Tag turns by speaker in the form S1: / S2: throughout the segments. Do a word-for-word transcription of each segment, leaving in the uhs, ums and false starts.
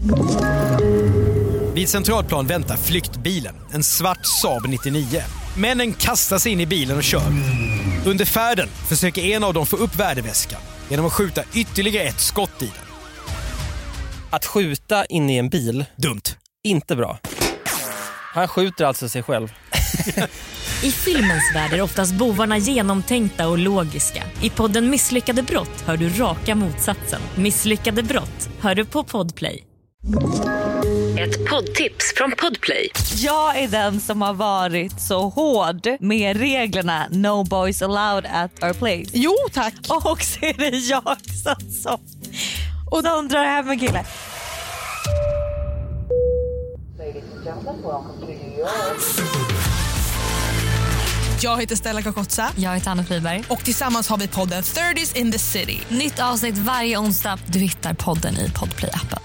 S1: Vid Centralplan väntar flyktbilen, en svart Saab nittionio. Männen kastar sig in i bilen och kör. Under färden försöker en av dem få upp värdeväskan genom att skjuta ytterligare ett skott i den.
S2: Att skjuta in i en bil,
S1: dumt.
S2: Inte bra. Han skjuter alltså sig själv.
S3: I filmens värld är oftast bovarna genomtänkta och logiska. I podden Misslyckade brott hör du raka motsatsen. Misslyckade brott hör du på Podplay. Ett poddtips från Podplay.
S4: Jag är den som har varit så hård med reglerna No boys allowed at our place.
S5: Jo, tack.
S4: Och så är det jag som så. Och de drar hem en kille.
S5: Jag heter Stella Kakotsa.
S3: Jag heter Anna Friberg.
S5: Och tillsammans har vi podden thirties in the city.
S3: Nytt avsnitt varje onsdag. Du hittar podden i Podplay-appen.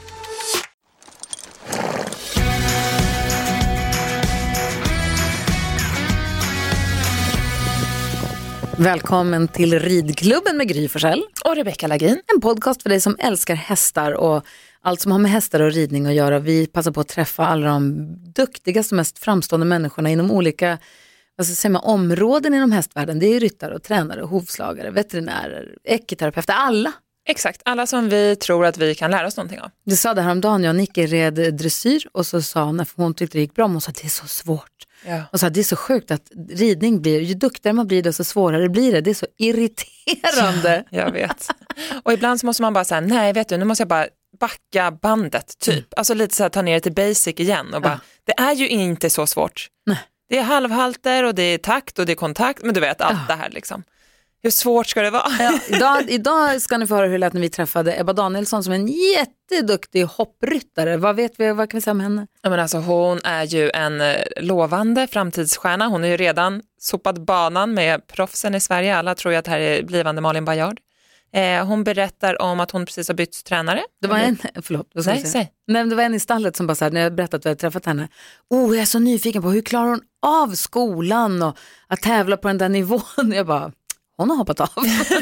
S6: Välkommen till Ridklubben med Gry Forssell
S7: och Rebecca Lagin.
S6: En podcast för dig som älskar hästar och allt som har med hästar och ridning att göra. Vi passar på att träffa alla de duktigaste och mest framstående människorna inom olika vad ska jag säga, områden inom hästvärlden. Det är ryttare och tränare, hovslagare, veterinärer, eketerapeuter, alla.
S7: Exakt, alla som vi tror att vi kan lära oss någonting av.
S6: Du sa det här om dagen, jag och Nicky red dressyr och så sa hon, när hon tyckte det gick bra, hon sa att det är så svårt.
S7: Ja.
S6: Och så det är så sjukt att ridning blir, ju duktigare man blir desto svårare blir det. Det är så irriterande.
S7: Ja, jag vet. Och ibland så måste man bara säga, nej vet du, nu måste jag bara backa bandet typ. Mm. Alltså lite så här, ta ner det till basic igen och bara, ja. Det är ju inte så svårt. Nej. Det är halvhalter och det är takt och det är kontakt, men du vet allt ja. Det här liksom. Hur svårt ska det vara?
S6: Ja, idag, idag ska ni få höra hur det lät när vi träffade Ebba Danielsson som är en jätteduktig hoppryttare. Vad vet vi, vad kan vi säga om henne?
S7: Ja, men alltså, hon är ju en lovande framtidsstjärna. Hon är ju redan sopat banan med proffsen i Sverige. Alla tror ju att det här är blivande Malin Bajard. Eh, hon berättar om att hon precis har bytt tränare.
S6: Det var en, förlåt, vad ska
S7: Nej,
S6: jag säga? Nej, det var en i stallet som bara sa, när jag berättade att vi hade träffat henne. Oh, jag är så nyfiken på hur klarar hon av skolan och att tävla på den där nivån. Jag bara... Hon har hoppat av.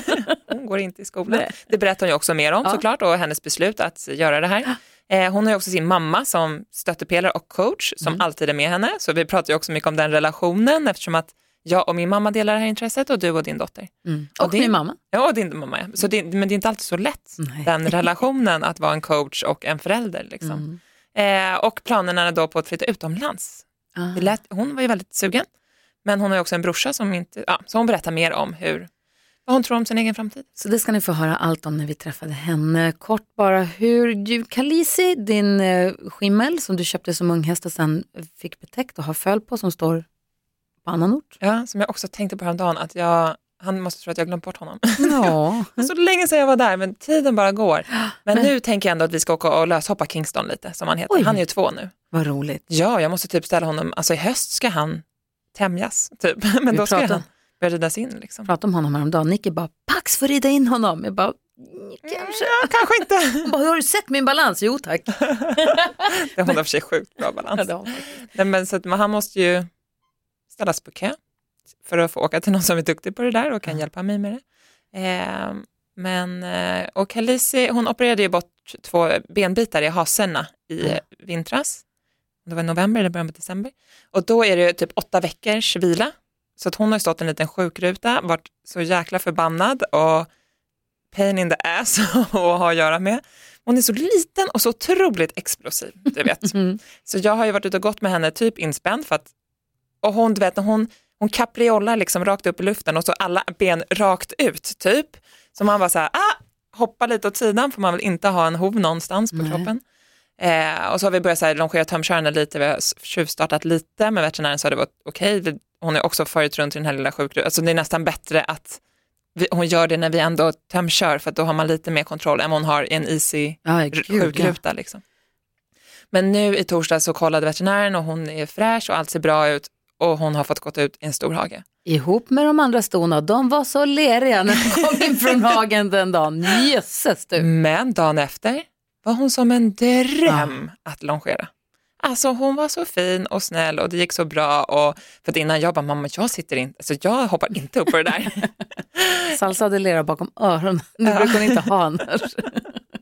S7: Hon går inte i skolan. Nej. Det berättar hon ju också mer om ja. Såklart och hennes beslut att göra det här. Eh, hon har ju också sin mamma som stöttepelare och coach som mm. alltid är med henne. Så vi pratar ju också mycket om den relationen eftersom att jag och min mamma delar det här intresset och du och din dotter.
S6: Mm. Och, och din,
S7: min
S6: mamma.
S7: Ja, och din mamma. Ja. Så det, men det är inte alltid så lätt Nej. Den relationen att vara en coach och en förälder. Liksom. Mm. Eh, och planerna då på att flytta utomlands. Ah. Det lät, hon var ju väldigt sugen. Men hon har ju också en brorsa som inte... Ja, så hon berättar mer om hur... Vad hon tror om sin egen framtid.
S6: Så det ska ni få höra allt om när vi träffade henne. Kort bara, hur du, Kalisi, din eh, skimmel som du köpte som ung häst och sen fick betäckt och har föl på som står på annan ort.
S7: Ja, som jag också tänkte på häromdagen att jag... Han måste tro att jag glömt bort honom.
S6: Ja.
S7: Så länge sedan jag var där, men tiden bara går. Men, men nu tänker jag ändå att vi ska åka och löshoppa Kingston lite, som han heter. Oj. Han är ju två nu.
S6: Vad roligt.
S7: Ja, jag måste typ ställa honom... Alltså i höst ska han tämjas, typ. Men vi då ska han börja ridas in, liksom.
S6: Prata om honom häromdagen. Nicky bara, Pax får rida in honom. Jag bara, kanske.
S7: Ja, kanske inte.
S6: Hon bara, har du sett min balans? Jo, tack.
S7: Det hon har för sig sjukt bra balans. Ja, Nej, men, så att, men han måste ju ställas på kö för att få åka till någon som är duktig på det där och kan ja. Hjälpa mig med det. Eh, men, och Kalisi, hon opererade ju bort två benbitar i haserna i mm. vintras. Det var i november eller början på december. Och då är det typ åtta veckors vila. Så att hon har stått en liten sjukruta, varit så jäkla förbannad och pain in the ass att ha att göra med. Hon är så liten och så otroligt explosiv, du vet. Mm. Så jag har ju varit ute och gått med henne typ inspänd för att, och hon, du vet, hon, hon kapriollar liksom rakt upp i luften och så alla ben rakt ut typ. Så man bara så här, ah, hoppa lite åt sidan för man vill inte ha en hov någonstans på Nej. Kroppen. Eh, och så har vi börjat så här, longera tömkörande lite, vi har tjuvstartat lite med veterinären så det var okej. Okay. Hon är också förut runt i den här lilla sjukrutan. Alltså det är nästan bättre att vi, hon gör det när vi ändå tömkör för att då har man lite mer kontroll än hon har i en easy ah, sjukruta. Liksom. Men nu i torsdag så kollade veterinären och hon är fräsch och allt ser bra ut och hon har fått gått ut i en stor hage.
S6: Ihop med de andra stona, de var så leriga när de kom in från hagen den dagen. Jösses du.
S7: Men dagen efter var hon som en dröm ah. att longera. Alltså hon var så fin och snäll och det gick så bra. Och för att innan jag bara, mamma jag sitter inte, alltså jag hoppar inte upp på det där.
S6: Salsa hade lera bakom öronen, det brukar hon inte ha annars.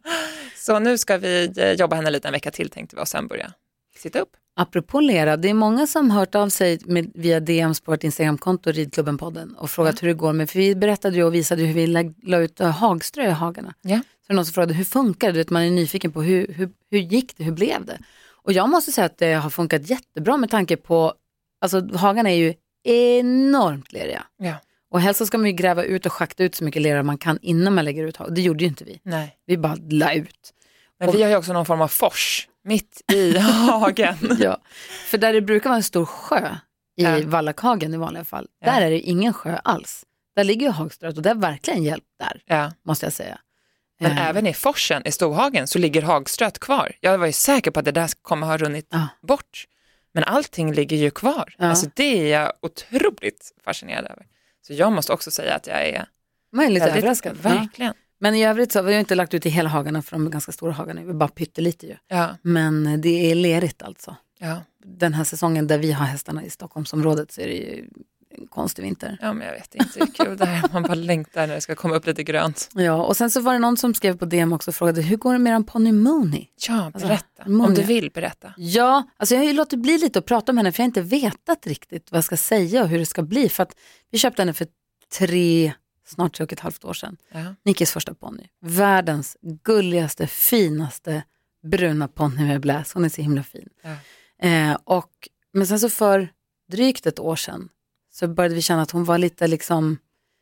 S7: Så nu ska vi jobba henne lite en vecka till, tänkte vi, och sen börja sitta upp.
S6: Apropå lera, det är många som hört av sig med, via D Ms på vårt Instagramkonto Ridklubben-podden och frågat ja. hur det går med, för vi berättade ju och visade hur vi la, la ut hagströ i hagarna.
S7: Ja.
S6: Så det är någon som frågade, hur funkar det? Du vet, man är nyfiken på hur, hur, hur gick det, hur blev det? Och jag måste säga att det har funkat jättebra med tanke på, alltså hagarna är ju enormt leriga.
S7: Ja.
S6: Och helst så ska man ju gräva ut och schakta ut så mycket lera man kan innan man lägger ut hag. Det gjorde ju inte vi.
S7: Nej.
S6: Vi bara la ut.
S7: Men
S6: och,
S7: vi har ju också någon form av fors mitt i hagen.
S6: Ja, för där det brukar vara en stor sjö i ja. Vallakhagen i vanliga fall. Ja. Där är det ingen sjö alls. Där ligger ju hagströet och det är verkligen hjälp där, ja. måste jag säga.
S7: Men
S6: eh.
S7: även i forsen, i Storhagen, så ligger hagströet kvar. Jag var ju säker på att det där kommer ha runnit ja. bort. Men allting ligger ju kvar. Ja. Alltså det är jag otroligt fascinerad över. Så jag måste också säga att jag är,
S6: man är lite överraskad.
S7: Verkligen.
S6: Ja. Men i övrigt så har vi inte lagt ut i hela hagarna, för de är ganska stora hagarna. Vi bara pyttelite ju.
S7: Ja.
S6: Men det är lerigt alltså.
S7: Ja.
S6: Den här säsongen där vi har hästarna i Stockholmsområdet så är det ju en konstig vinter.
S7: Ja, men jag vet inte, det är kul där. Man bara längtar när det ska komma upp lite grönt.
S6: Ja, och sen så var det någon som skrev på D M också och frågade, hur går det med en ponny Mooney?
S7: Ja, berätta. Alltså, om du vill berätta.
S6: Ja, alltså jag har ju låtit bli lite att prata om henne, för jag har inte vetat riktigt vad jag ska säga och hur det ska bli. För att vi köpte henne för tre, snart tre och ett halvt år sedan. Ja. Nickes första ponny. Världens gulligaste, finaste bruna ponny med bläs. Hon är så himla fin. Ja. Eh, och, men sen så för drygt ett år sedan så började vi känna att hon var lite liksom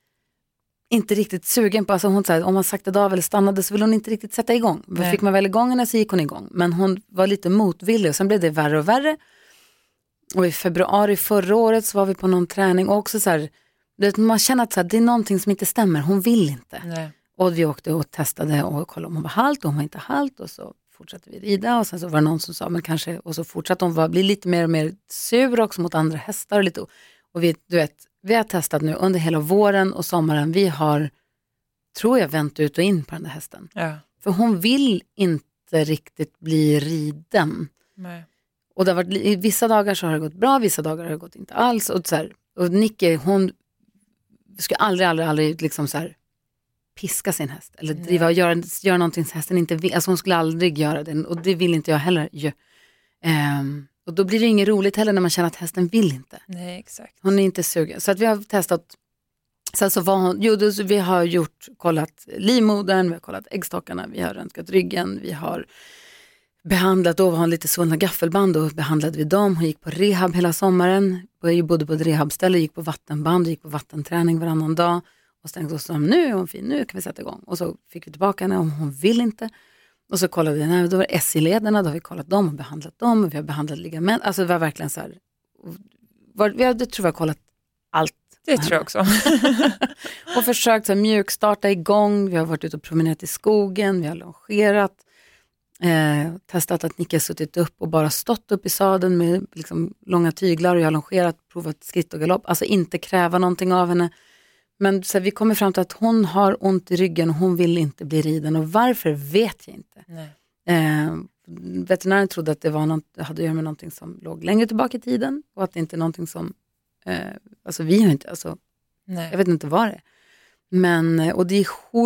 S6: inte riktigt sugen på, alltså hon sa, om man saktade av eller stannade så ville hon inte riktigt sätta igång. Nej. Fick man väl igång henne så gick hon igång. Men hon var lite motvillig och sen blev det värre och värre. Och i februari förra året så var vi på någon träning och också så här, man känner att så här, det är någonting som inte stämmer, hon vill inte. Nej. Och vi åkte och testade och kollade om hon var halt och hon var inte halt och så fortsatte vi rida och sen så var det någon som sa, men kanske, och så fortsatte hon bli lite mer och mer sur också mot andra hästar och lite. Och vi, du vet, vi har testat nu under hela våren och sommaren. Vi har, tror jag, vänt ut och in på den där hästen. Ja. För hon vill inte riktigt bli riden. Nej. Och det har varit, i vissa dagar så har det gått bra, vissa dagar har det gått inte alls. Och, så här, och Nicke, hon skulle aldrig, aldrig, aldrig liksom så här piska sin häst. Eller driva och göra, göra någonting som hästen inte vill. Alltså hon skulle aldrig göra det. Och det vill inte jag heller ju. Um, Och då blir det inget roligt heller när man känner att hästen vill inte.
S7: Nej, exakt.
S6: Hon är inte sugen. Så att vi har testat. Sen så var hon, jo, då, vi har gjort, kollat livmodern, vi har kollat äggstockarna, vi har röntgat ryggen, vi har behandlat, då var hon lite svullna gaffelband och behandlade vi dem. Hon gick på rehab hela sommaren. Jag bodde på ett rehabställe, gick på vattenband, gick på vattenträning varannan dag. Och så tänkte jag, nu är hon fin, nu kan vi sätta igång. Och så fick vi tillbaka henne om hon vill inte. Och så kollade vi, nej, då var det S I-lederna, då har vi kollat dem och behandlat dem. Och vi har behandlat ligament, alltså det var verkligen så här, var, vi har, det tror jag har kollat allt.
S7: Det tror jag också.
S6: Och försökt så här, mjukstarta igång, vi har varit ute och promenerat i skogen, vi har longerat, eh, testat att Nicke har suttit upp och bara stått upp i sadeln med liksom, långa tyglar och jag har longerat, provat skritt och galopp, alltså inte kräva någonting av henne. Men så här, vi kommer fram till att hon har ont i ryggen och hon vill inte bli riden. Och varför vet jag inte. Nej. Eh, veterinären trodde att det var något, hade att göra med någonting som låg längre tillbaka i tiden. Och att det inte är någonting som, eh, alltså vi har inte, alltså, Nej. jag vet inte vad det är. Men, och det är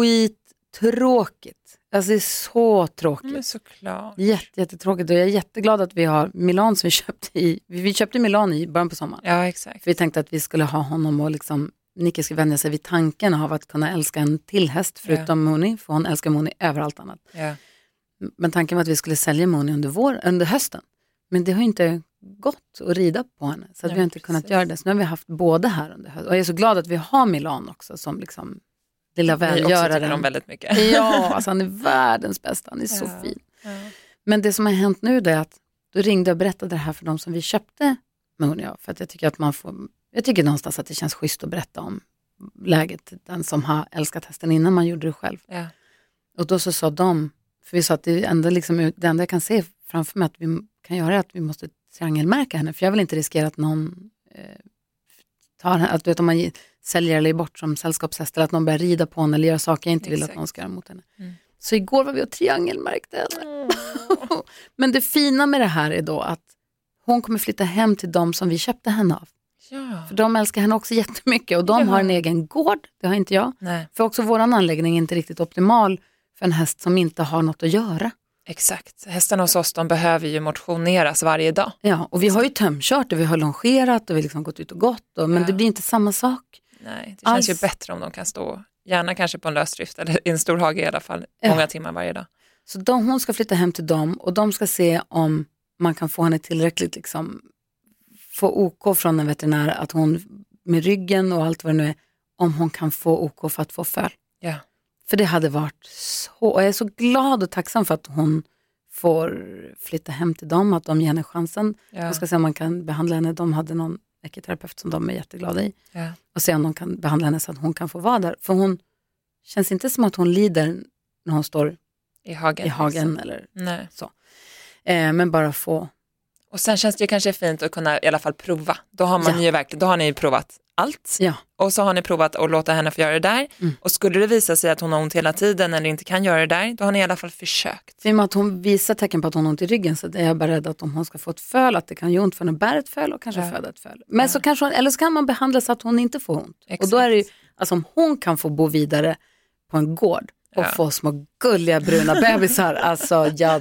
S6: skittråkigt. Alltså det är så tråkigt.
S7: Men såklart.
S6: Jätte, jättetråkigt. Och jag är jätteglad att vi har Milan som vi köpte i, vi köpte Milan i början på sommaren.
S7: Ja, exakt.
S6: För vi tänkte att vi skulle ha honom och liksom Nicke ska vänja sig vid tanken av att kunna älska en till häst förutom yeah. Mooney, för hon älskar Mooney över allt annat. Yeah. Men tanken var att vi skulle sälja Mooney under, vår, under hösten. Men det har inte gått att rida på henne, så att ja, vi har inte precis. kunnat göra det. Så nu har vi haft både här under hösten. Och jag är så glad att vi har Milan också som liksom lilla välgöraren. Vi också tycker
S7: väldigt mycket.
S6: Ja, alltså han är världens bästa, han är ja. så fin. Ja. Men det som har hänt nu är att då ringde jag och berättade det här för de som vi köpte Mooney av. För att jag tycker att man får... Jag tycker någonstans att det känns schysst att berätta om läget, den som har älskat hästen innan man gjorde det själv. Ja. Och då så sa de, för vi sa att det enda, liksom, det enda jag kan se framför mig att vi kan göra är att vi måste triangelmärka henne. För jag vill inte riskera att någon eh, tar henne, att du vet, om man säljer eller bort som sällskapshäst eller att någon börjar rida på henne eller göra saker jag inte Exakt. vill att någon ska göra mot henne. Mm. Så igår var vi och triangelmärkte henne. Mm. Men det fina med det här är då att hon kommer flytta hem till dem som vi köpte henne av. Ja. För de älskar henne också jättemycket och de ja. har en egen gård, det har inte jag. Nej. För också våran anläggning är inte riktigt optimal för en häst som inte har något att göra.
S7: Exakt. Hästarna hos oss, de behöver ju motioneras varje dag.
S6: Ja, och vi har ju tömkört och vi har longerat och vi har liksom gått ut och gått. Och, men
S7: ja.
S6: det blir inte samma sak.
S7: Nej, det känns Alls. ju bättre om de kan stå, gärna kanske på en lösdrift eller i en stor hage i alla fall, ja. många timmar varje dag.
S6: Så de, hon ska flytta hem till dem och de ska se om man kan få henne tillräckligt, liksom, få OK från en veterinär att hon med ryggen och allt vad det nu är, om hon kan få OK för att få föl.
S7: Ja.
S6: För det hade varit så, och jag är så glad och tacksam för att hon får flytta hem till dem, att de ger henne chansen. Ja. Jag ska se om man kan behandla henne. De hade någon ekoterapeut som de är jätteglada i.
S7: Ja. Och
S6: se om de kan behandla henne så att hon kan få vara där. För hon känns inte som att hon lider när hon står
S7: i hagen,
S6: i hagen
S7: liksom.
S6: eller
S7: Nej.
S6: så. Eh, men bara få.
S7: Och sen känns det ju kanske fint att kunna i alla fall prova. Då har man ja. ju verkligen, då har ni provat allt.
S6: Ja.
S7: Och så har ni provat att låta henne få göra det där. Mm. Och skulle det visa sig att hon har ont hela tiden eller inte kan göra det där, då har ni i alla fall försökt.
S6: I och med att hon visar tecken på att hon har ont i ryggen, så är jag bara rädd att om hon ska få ett föl, att det kan göra ont för henne att bära ett föl och kanske ja. föda ett föl. Men ja. så kanske hon, eller så kan man behandla så att hon inte får ont. Exakt. Och då är det ju, alltså om hon kan få bo vidare på en gård och ja. få små gulliga bruna bebisar, alltså jag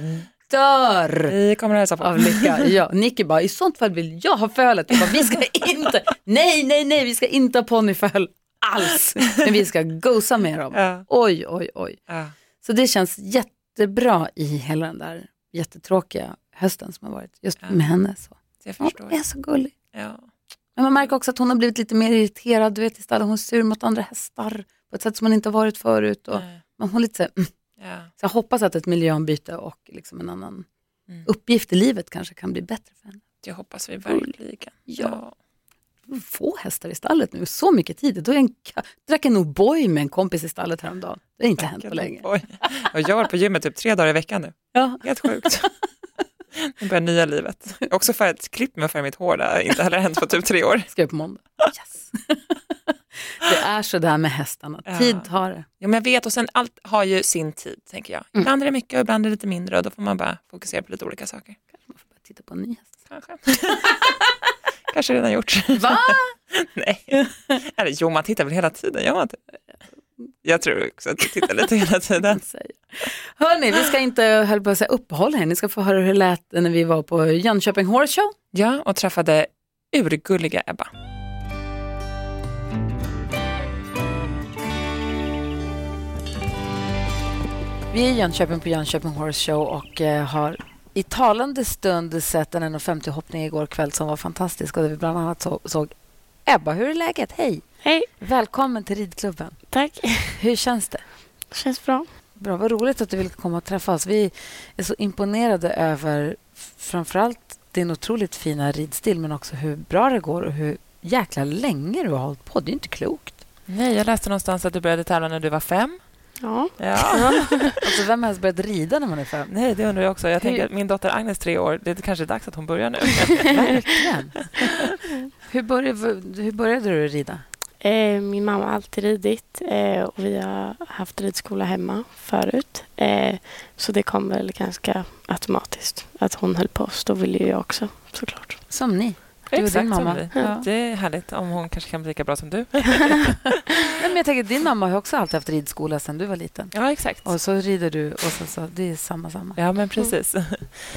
S6: dör.
S7: Vi kommer att hälsa på.
S6: Av lycka. Ja, Nicky bara, i sånt fall vill jag ha fölet. Jag bara, vi ska inte, nej, nej, nej, vi ska inte ha ponnyföl alls. Men vi ska gosa med dem. Ja. Oj, oj, oj. Ja. Så det känns jättebra i hela den där jättetråkiga hösten som har varit. Just ja. med henne. Så.
S7: Jag förstår.
S6: Hon är så gullig.
S7: Ja.
S6: Men man märker också att hon har blivit lite mer irriterad. Du vet, istället hon är sur mot andra hästar på ett sätt som hon inte har varit förut. Och men hon är lite så mm. Ja. Så jag hoppas att ett miljöombyte och liksom en annan mm. uppgift i livet kanske kan bli bättre för henne.
S7: Det hoppas vi verkligen.
S6: Ja. ja. Få hästar i stallet nu, så mycket tid. Då är en ka- drack en O'boy med en kompis i stallet häromdagen. Det har inte Drack hänt på länge.
S7: Och jag var på gymmet typ tre dagar i veckan nu.
S6: Ja.
S7: Helt sjukt. Det börjar nya livet. Också för ett klipp med för mitt hår där inte heller hänt på typ tre år.
S6: Ska jag på måndag. Yes. Det är så där med hästarna.
S7: Ja.
S6: Tid tar det.
S7: Ja, men jag vet, och sen allt har ju sin tid, tänker jag. Mm. Ibland är det mycket och ibland är det lite mindre och då får man bara fokusera på lite olika saker.
S6: Kanske man får bara titta på en ny häst.
S7: Kanske. Kanske redan gjort.
S6: Va?
S7: Nej. Eller, jo, man tittar väl hela tiden. Jag, inte. jag tror också att du tittar lite hela tiden.
S6: Hörrni, vi ska inte höll på att säga uppehåll här. Ni ska få höra hur det lät när vi var på Jönköping Horse Show.
S7: Ja, och träffade urgulliga Ebba.
S6: Vi är i Jönköping på Jönköping Horse Show och eh, har i talande stund sett en en femtio hoppning igår kväll som var fantastisk. Och där vi bland annat så, såg Ebba, hur är läget? Hej!
S8: Hej!
S6: Välkommen till ridklubben.
S8: Tack!
S6: Hur känns det?
S8: Det känns bra.
S6: Bra, vad roligt att du vill komma och träffa oss. Vi är så imponerade över framförallt din otroligt fina ridstil, men också hur bra det går och hur jäkla länge du har hållit på. Det är inte klokt.
S7: Nej, jag läste någonstans att du började tävla när du var fem.
S8: Ja.
S7: ja.
S6: Alltså, vem har börjat rida när man är fem?
S7: Nej, det undrar jag också. Jag tänker att min dotter Agnes tre år, det är kanske dags att hon börjar nu.
S6: Verkligen. hur, började, hur började du rida?
S8: Eh, min mamma har alltid ridit eh, och vi har haft ridskola hemma förut. Eh, så det kom väl ganska automatiskt att hon höll på oss. Då ville ju jag också, såklart.
S6: Som ni?
S7: Du Exakt, och din mamma. Som vi. Ja. Det är härligt om hon kanske kan bli lika bra som du.
S6: Men jag tänker, din mamma har också alltid haft ridskola sedan du var liten.
S7: Ja, exakt.
S6: Och så rider du och så, så det är samma samma.
S7: Ja, men precis. Mm.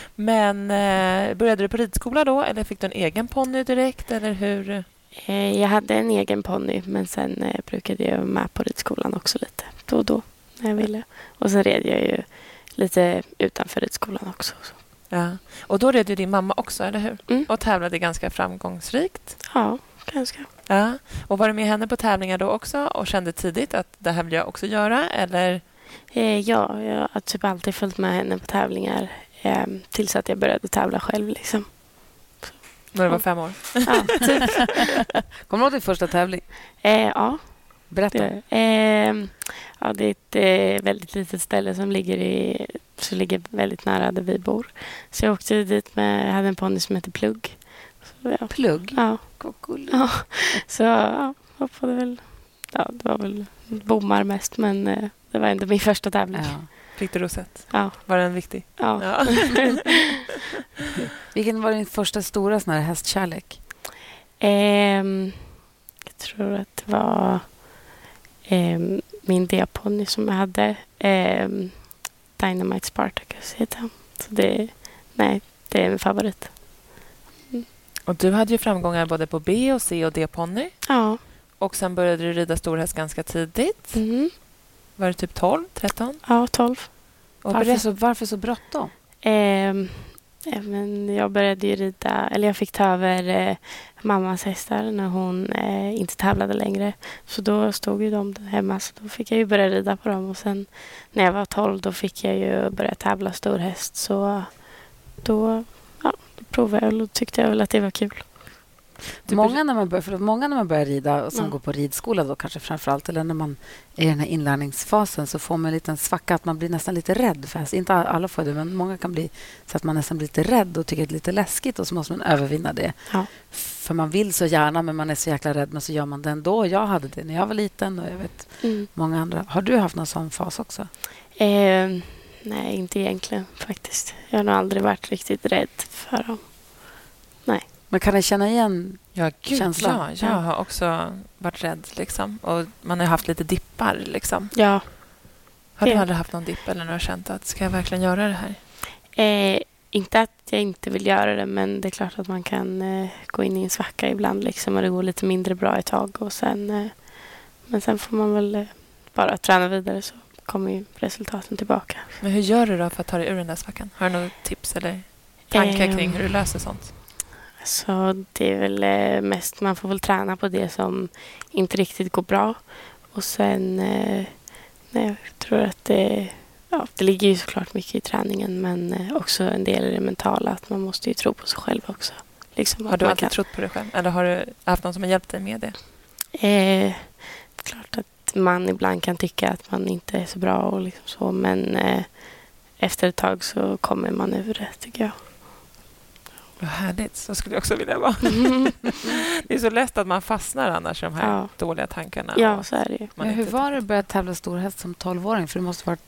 S7: Men eh, började du på ridskola då eller fick du en egen ponny direkt eller hur?
S8: Eh, jag hade en egen ponny, men sen eh, brukade jag vara med på ridskolan också lite då och då när jag ville. Och sen red jag ju lite utanför ridskolan också. Så.
S7: Ja. Och då red ju din mamma också, eller hur?
S8: Mm.
S7: Och tävlade ganska framgångsrikt.
S8: Ja, ganska.
S7: Ja. Och var du med henne på tävlingar då också och kände tidigt att det här vill jag också göra, eller?
S8: Eh, ja, jag har typ alltid följt med henne på tävlingar eh, tills att jag började tävla själv liksom.
S7: Så. När du var fem år?
S8: Ja, typ.
S6: Kommer du ihåg din första tävling?
S8: Eh, ja.
S6: Berätta.
S8: Eh, ja, det är ett eh, väldigt litet ställe som ligger i så ligger väldigt nära där vi bor. Så jag åkte dit med, jag hade en ponny som heter Plugg. Så, ja.
S6: Plugg?
S8: Ja.
S6: Cool.
S8: Ja. Så ja, hoppade väl, ja, det var väl bommar mest, men eh, det var ändå min första tävling.
S6: Ja.
S7: Fick du rosett?
S8: Ja.
S7: Var den viktig?
S8: Ja.
S7: ja.
S6: Vilken var din första stora sån här hästkärlek?
S8: Eh, jag tror att det var eh, min diaponny som jag hade Eh, Dynamite Spartacus heter han. Så det, nej, det är min favorit.
S7: Mm. Och du hade ju framgångar både på B och C och D-ponny.
S8: Ja.
S7: Och sen började du rida storhäst ganska tidigt.
S8: Mm.
S7: Var det typ tolv, tretton?
S8: Ja, tolv.
S6: Och varför, så, varför så bråttom?
S8: Eh, men jag började ju rida, eller jag fick ta över eh, mammas hästar när hon eh, inte tävlade längre. Så då stod ju de hemma, så då fick jag ju börja rida på dem. Och sen när jag var tolv då fick jag ju börja tävla storhäst. Så då, ja, då provade jag och då tyckte jag väl att det var kul.
S6: Många när, man bör, för många när man börjar rida och som
S8: mm.
S6: går på ridskola då kanske framförallt, eller när man är i den här inlärningsfasen, så får man en liten svacka att man blir nästan lite rädd för häst. Inte alla får det, men många kan bli så att man nästan blir lite rädd och tycker det är lite läskigt, och så måste man övervinna det.
S8: Ja.
S6: För man vill så gärna, men man är så jäkla rädd, men så gör man det ändå. Jag hade det när jag var liten och jag vet
S8: mm.
S6: många andra. Har du haft någon sån fas också?
S8: Eh, nej, inte egentligen faktiskt. Jag har nog aldrig varit riktigt rädd för dem. Nej.
S6: Men kan ni känna igen
S7: ja, gud,
S6: känslan?
S7: Ja, jag har också varit rädd. Liksom. Och man har haft lite dippar. Liksom.
S8: Ja.
S7: Har du
S8: ja.
S7: aldrig haft någon dipp eller när du har känt att ska jag verkligen göra det här?
S8: Eh, inte att jag inte vill göra det, men det är klart att man kan eh, gå in i en svacka ibland. Liksom, och det går lite mindre bra ett tag. Och sen, eh, men sen får man väl eh, bara träna vidare, så kommer ju resultaten tillbaka.
S7: Men hur gör du då för att ta dig ur den där svackan? Har du några tips eller tankar
S8: eh,
S7: kring hur du löser sånt?
S8: Så det är väl eh, mest, man får väl träna på det som inte riktigt går bra. Och sen, eh, nej, jag tror att det, ja, det ligger ju såklart mycket i träningen, men eh, också en del i det mentala, att man måste ju tro på sig själv också. Liksom,
S7: har du alltid
S8: kan...
S7: trott på dig själv? Eller har du haft någon som har hjälpt dig med det?
S8: Eh, det är klart att man ibland kan tycka att man inte är så bra och liksom så, men eh, efter ett tag så kommer man ur det, tycker jag.
S7: Vad härligt, så skulle jag också vilja vara.
S8: Mm.
S7: Det är så lätt att man fastnar annars i de här
S8: ja.
S7: dåliga tankarna.
S8: Ja, så är det ju.
S6: Ja, hur var det att börja tävla storhäst som tolvåring? För det måste varit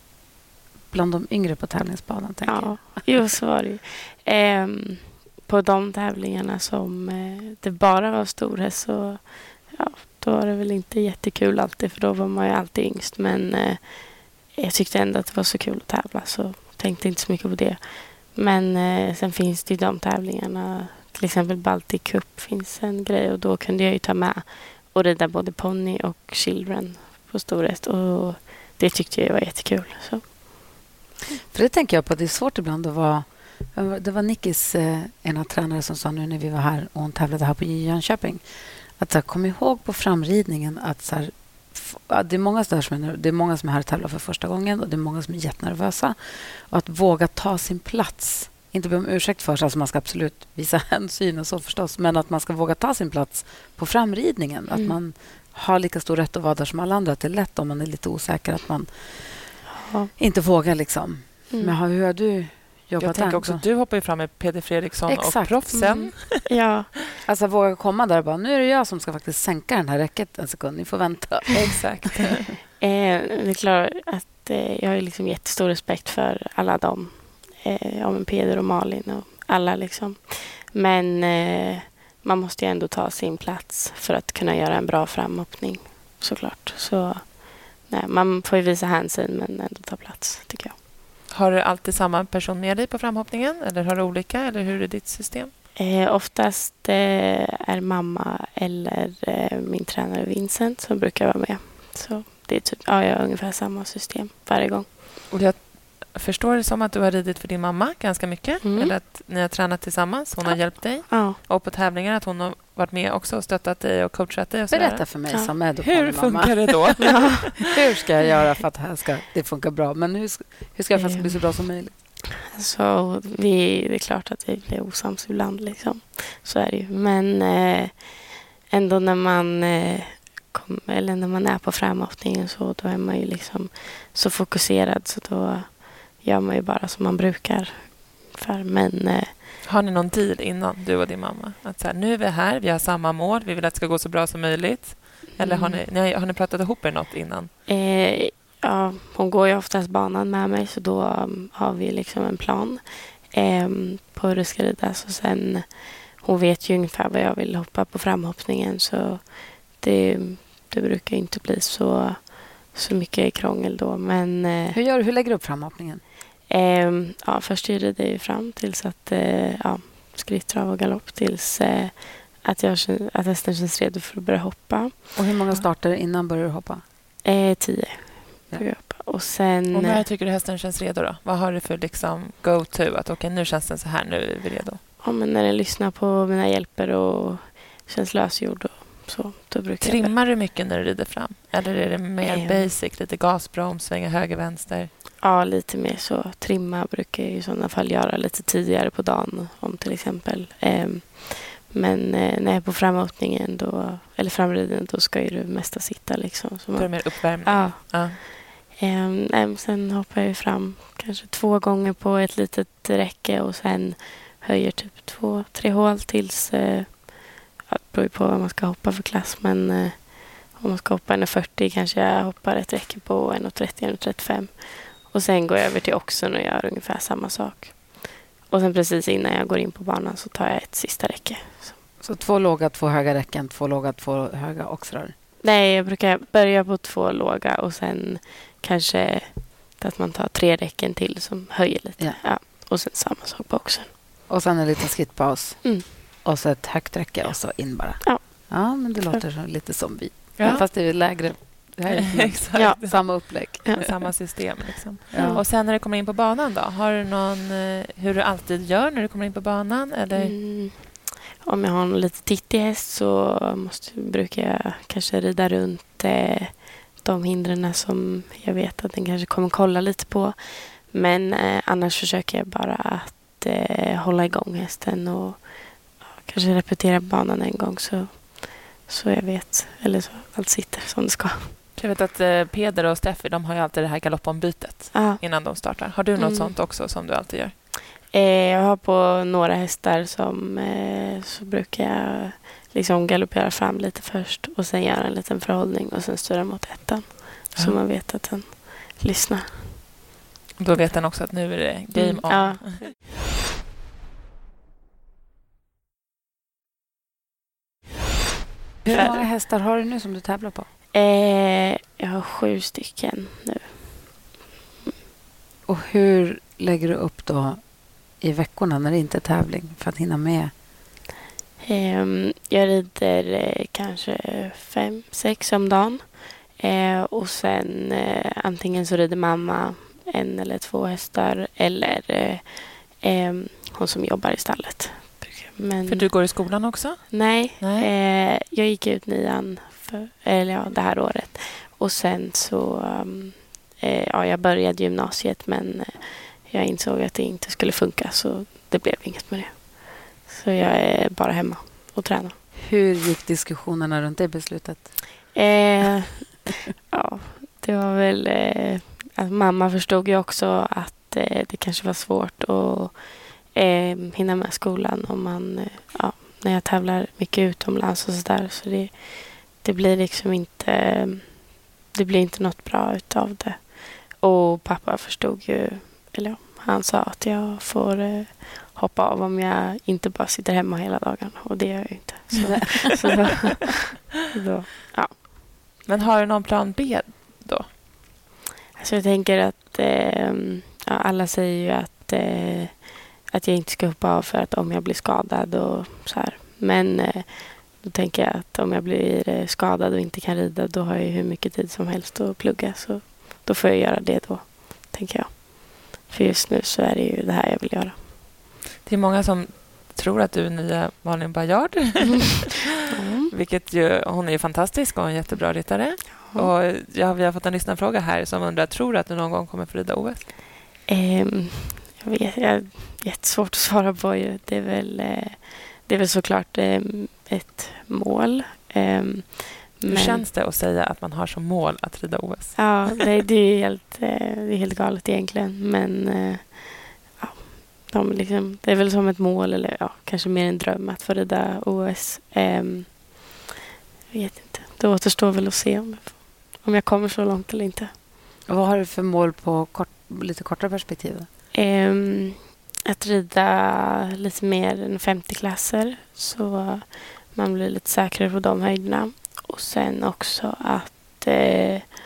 S6: bland de yngre på tävlingsbanan, tänker
S8: ja. jag. Jo, så var det ju. Ehm, på de tävlingarna som eh, det bara var storhäst, så ja, då var det väl inte jättekul alltid, för då var man ju alltid yngst. Men eh, jag tyckte ändå att det var så kul att tävla, så tänkte inte så mycket på det. Men eh, sen finns det ju de tävlingarna, till exempel Baltic Cup finns en grej, och då kunde jag ju ta med och rida både ponny och children på storhäst, och det tyckte jag var jättekul. Så.
S6: För det tänker jag på, att det är svårt ibland att vara... Det var Nickis eh, ena tränare som sa nu när vi var här och hon tävlade här på Jönköping, att så här, kom ihåg på framridningen att så här, f- det är många där som är, det är många som är här och tävlar för första gången, och det är många som är jättenervösa, och att våga ta sin plats, inte be om ursäkt för sig, alltså man ska absolut visa hänsyn och så förstås, men att man ska våga ta sin plats på framridningen, mm. att man har lika stor rätt att vara där som alla andra, att det är lätt om man är lite osäker att man ja. inte vågar liksom. Mm. Men hur har du jobbat?
S7: Jag tänker också, du hoppar ju fram med Peder Fredriksson Exakt. och proffsen. Mm.
S8: Ja.
S6: Alltså våga komma där och bara, nu är det jag som ska faktiskt sänka den här räcket en sekund, ni får vänta.
S7: Exakt.
S8: eh, det är klart att eh, jag har liksom jättestor respekt för alla dem. Eh, ja, men Peder och Malin och alla liksom. Men eh, man måste ju ändå ta sin plats för att kunna göra en bra framhoppning, såklart. Så nej, man får ju visa hänsyn, men ändå ta plats, tycker jag.
S7: Har du alltid samma person med dig på framhoppningen? Eller har du olika? Eller hur är ditt system?
S8: Eh, oftast eh, är mamma eller eh, min tränare Vincent som brukar vara med. Så det är typ, ja, jag har ungefär samma system varje gång.
S7: Och jag förstår det som att du har ridit för din mamma ganska mycket.
S8: Mm.
S7: Eller att ni har tränat tillsammans. Hon
S8: ja.
S7: har hjälpt dig.
S8: Ja.
S7: Och på tävlingar att hon har varit med också och stöttat dig och coachat dig. Och
S6: Berätta för mig
S8: ja.
S6: som är då
S7: hur funkar det då?
S6: ja. Hur ska jag göra för att det här ska det funkar bra? Men hur ska, hur ska jag för att det ska bli så bra som möjligt?
S8: Så vi, det är klart att vi blir osams ibland. Liksom. Så är det ju. Men eh, ändå när man, eh, kom, eller när man är på framhoppningen, så då är man ju liksom så fokuserad, så då gör man ju bara som man brukar. För, men, eh,
S7: har ni någon deal innan, du och din mamma? Att så här, nu är vi här, vi har samma mål, vi vill att det ska gå så bra som möjligt. Eller har ni, ni, har ni pratat ihop er något innan?
S8: Eh, ja, hon går ju oftast banan med mig, så då um, har vi liksom en plan eh, på hur det ska ridas. Och sen, hon vet ju ungefär vad jag vill hoppa på framhoppningen, så det, det brukar inte bli så så mycket krångel då. Men, eh,
S6: Hur gör du? Hur lägger du upp framhoppningen?
S8: Eh, ja, först rider det ju fram tills att eh, ja, skritt, trav och galopp tills eh, att, jag, att hästen känns redo för att börja hoppa.
S6: Och hur många starter innan börjar du hoppa?
S8: Eh, tio.
S6: Ja.
S8: Och sen...
S7: Och när tycker du hästen känns redo då? Vad har du för liksom go-to? Att okej, okay, nu känns den så här, nu är vi redo.
S8: Ja, men när den lyssnar på mina hjälper och känns lösgjord och så, då brukar
S7: Trimmar
S8: jag...
S7: du mycket när du rider fram? Eller är det mer
S8: eh.
S7: basic, lite gasbroms, svänga höger, vänster?
S8: Ja, lite mer så. Trimma brukar jag i sådana fall göra lite tidigare på dagen, om till exempel. Eh, men eh, när jag är på framåtningen då, eller framriden, då ska ju det mesta sitta liksom. Så
S7: man... Då är det mer uppvärmning?
S8: Ja.
S7: ja.
S8: Eh, sen hoppar jag fram kanske två gånger på ett litet räcke och sen höjer typ två, tre hål tills... Eh, det beror på vad man ska hoppa för klass, men eh, om man ska hoppa en fyrtio kanske jag hoppar ett räcke på en trettio, en trettiofem. Och sen går jag över till oxen och gör ungefär samma sak. Och sen precis innan jag går in på banan så tar jag ett sista räcke. Så,
S6: så två låga, två höga räcken, två låga, två höga oxrar?
S8: Nej, jag brukar börja på två låga och sen kanske att man tar tre räcken till som höjer lite.
S6: Ja.
S8: Ja. Och sen samma sak på oxen.
S6: Och sen en liten skrittpaus.
S8: Mm.
S6: Och så ett högt räcke och så in bara.
S8: Ja,
S6: ja men det låter som, lite som vi.
S7: Ja.
S6: Fast det är lägre. Det här är
S7: Exakt.
S6: Ja, samma upplägg.
S7: Ja. Samma system. Liksom.
S6: Ja.
S7: Och sen när du kommer in på banan då? Har du någon, hur du alltid gör när du kommer in på banan? Eller?
S8: Mm. Om jag har en lite tittig häst så måste, brukar jag kanske rida runt eh, de hindren som jag vet att den kanske kommer kolla lite på. Men eh, annars försöker jag bara att eh, hålla igång hästen och ja, kanske repetera banan en gång så, så jag vet, eller så allt sitter som det ska.
S7: Jag vet att eh, Peder och Steffi, de har ju alltid det här galoppombytet
S8: Ja.
S7: innan de startar. Har du något
S8: Mm.
S7: sånt också som du alltid gör?
S8: Eh, jag har på några hästar som eh, så brukar jag liksom galoppera fram lite först och sen göra en liten förhållning och sen styra mot ettan.
S7: Ja.
S8: Så man vet att den lyssnar.
S7: Då vet den också att nu är det game
S8: Mm,
S7: on.
S8: ja.
S6: Hur många hästar har du nu som du tävlar på?
S8: Eh, jag har sju stycken nu.
S6: Och hur lägger du upp då i veckorna när det inte är tävling för att hinna med?
S8: Eh, jag rider eh, kanske fem, sex om dagen. Eh, och sen eh, antingen så rider mamma en eller två hästar eller eh, eh, hon som jobbar i stallet. Men,
S7: För du går i skolan också?
S8: Nej,
S7: Nej.
S8: Eh, jag gick ut nian för, eller ja, det här året. Och sen så um, eh, ja, jag började gymnasiet men eh, jag insåg att det inte skulle funka så det blev inget med det. Så jag är bara hemma och tränar.
S6: Hur gick diskussionerna runt det beslutet?
S8: Eh, ja, det var väl eh, att mamma förstod ju också att eh, det kanske var svårt att eh, hinna med skolan om man, eh, ja, när jag tävlar mycket utomlands och sådär. Så det, det blir liksom inte, det blir inte något bra utav det. Och pappa förstod ju, eller ja, han sa att jag får eh, hoppa av om jag inte bara sitter hemma hela dagen. Och det gör jag inte. Så, så då, då, ja.
S7: Men har du någon plan B då?
S8: Alltså jag tänker att eh, ja, alla säger ju att, eh, att jag inte ska hoppa av för att om jag blir skadad och så här. Men eh, då tänker jag att om jag blir eh, skadad och inte kan rida då har jag hur mycket tid som helst att plugga. Så då får jag göra det då, tänker jag. För just nu så är det ju det här jag vill göra.
S7: Det är många som tror att du är nya Malin Baryard.
S8: Mm.
S7: Vilket ju, hon är ju fantastisk och en jättebra ryttare.
S8: Ja.
S7: Och ja, vi har fått en lyssnarfråga här som undrar, tror du att du någon gång kommer få rida O S?
S8: Eh, jag vet, jag är jättesvårt att svara på ju. Det är väl, eh, det är väl såklart eh, ett mål. Eh,
S7: Hur
S8: men,
S7: känns det att säga att man har som mål att rida O S?
S8: Ja, det, det är helt, eh, det är helt galet egentligen. Men eh, ja, de liksom, det är väl som ett mål eller ja, kanske mer en dröm att få rida O S. Eh, jag vet inte. Det återstår väl att se om, om jag kommer så långt eller inte.
S6: Och vad har du för mål på kort, lite kortare perspektiv?
S8: Eh, att rida lite mer än femtio klasser så man blir lite säkrare på de höjderna. Och sen också att eh,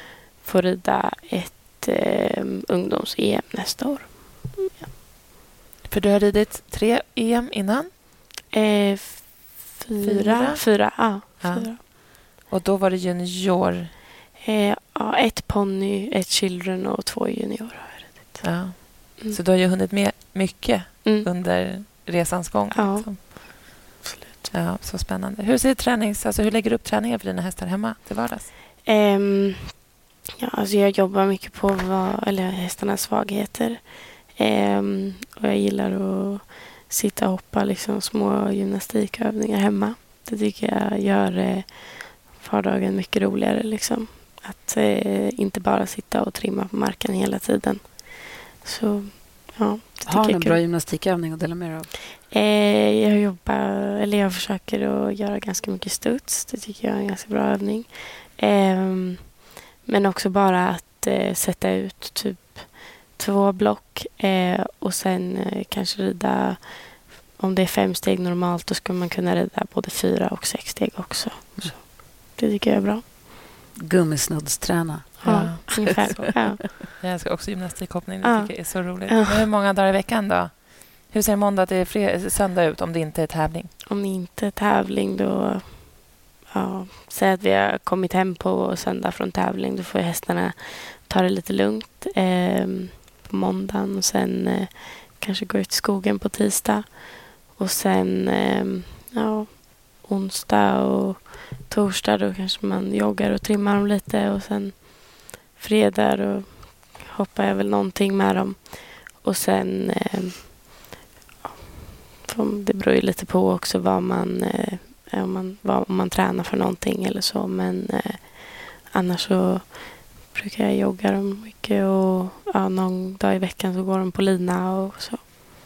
S8: få rida ett eh, ungdoms-E M nästa år. Ja.
S9: För du har ridit tre E M innan?
S8: Eh, f- fyra. Fyra, fyra, ja,
S9: ja.
S8: fyra.
S9: Och då var det junior?
S8: Eh, ja, ett ponny, ett children och två junior har jag ridit.
S9: Ja.
S8: Mm.
S9: Så du har ju hunnit med mycket
S8: mm.
S9: under resans gång.
S8: Ja,
S9: liksom.
S8: absolut.
S9: Ja, så spännande. Hur ser tränings, alltså hur lägger du upp träningen för dina hästar hemma till vardags?
S8: Um, ja, alltså jag jobbar mycket på vad, eller hästarnas svagheter. Um, och jag gillar att sitta och hoppa liksom små gymnastikövningar hemma. Det tycker jag gör eh, vardagen mycket roligare. Liksom. Att eh, inte bara sitta och trimma på marken hela tiden. Så, ja, det
S6: har du en
S8: kul.
S6: bra gymnastikövning att dela med dig av?
S8: Eh, jag jobbar, eller jag försöker att göra ganska mycket studs. Det tycker jag är en ganska bra övning. Eh, men också bara att eh, sätta ut typ två block eh, och sen eh, kanske rida, om det är fem steg normalt, då ska man kunna rida både fyra och sex steg också. Så, det tycker jag är bra.
S6: Gummisnuddsträna.
S8: Ja, ja. Ungefär. Ja.
S9: Jag älskar också gymnastikhoppning. Det
S8: Ja.
S9: tycker jag är så roligt.
S8: Ja.
S9: Men hur många dagar i veckan då? Hur ser måndag till fred- söndag ut om det inte är tävling?
S8: Om det inte är tävling då, ja, säg att vi har kommit hem på söndag från tävling, då får hästarna ta det lite lugnt eh, på måndagen och sen eh, kanske gå ut i skogen på tisdag och sen eh, ja, onsdag och torsdag då kanske man joggar och trimmar dem lite och sen fredag då hoppar jag väl någonting med dem och sen eh, det beror ju lite på också vad man, eh, om, man vad, om man tränar för någonting eller så. Men eh, annars så brukar jag jogga dem mycket och ja, någon dag i veckan så går de på lina och så.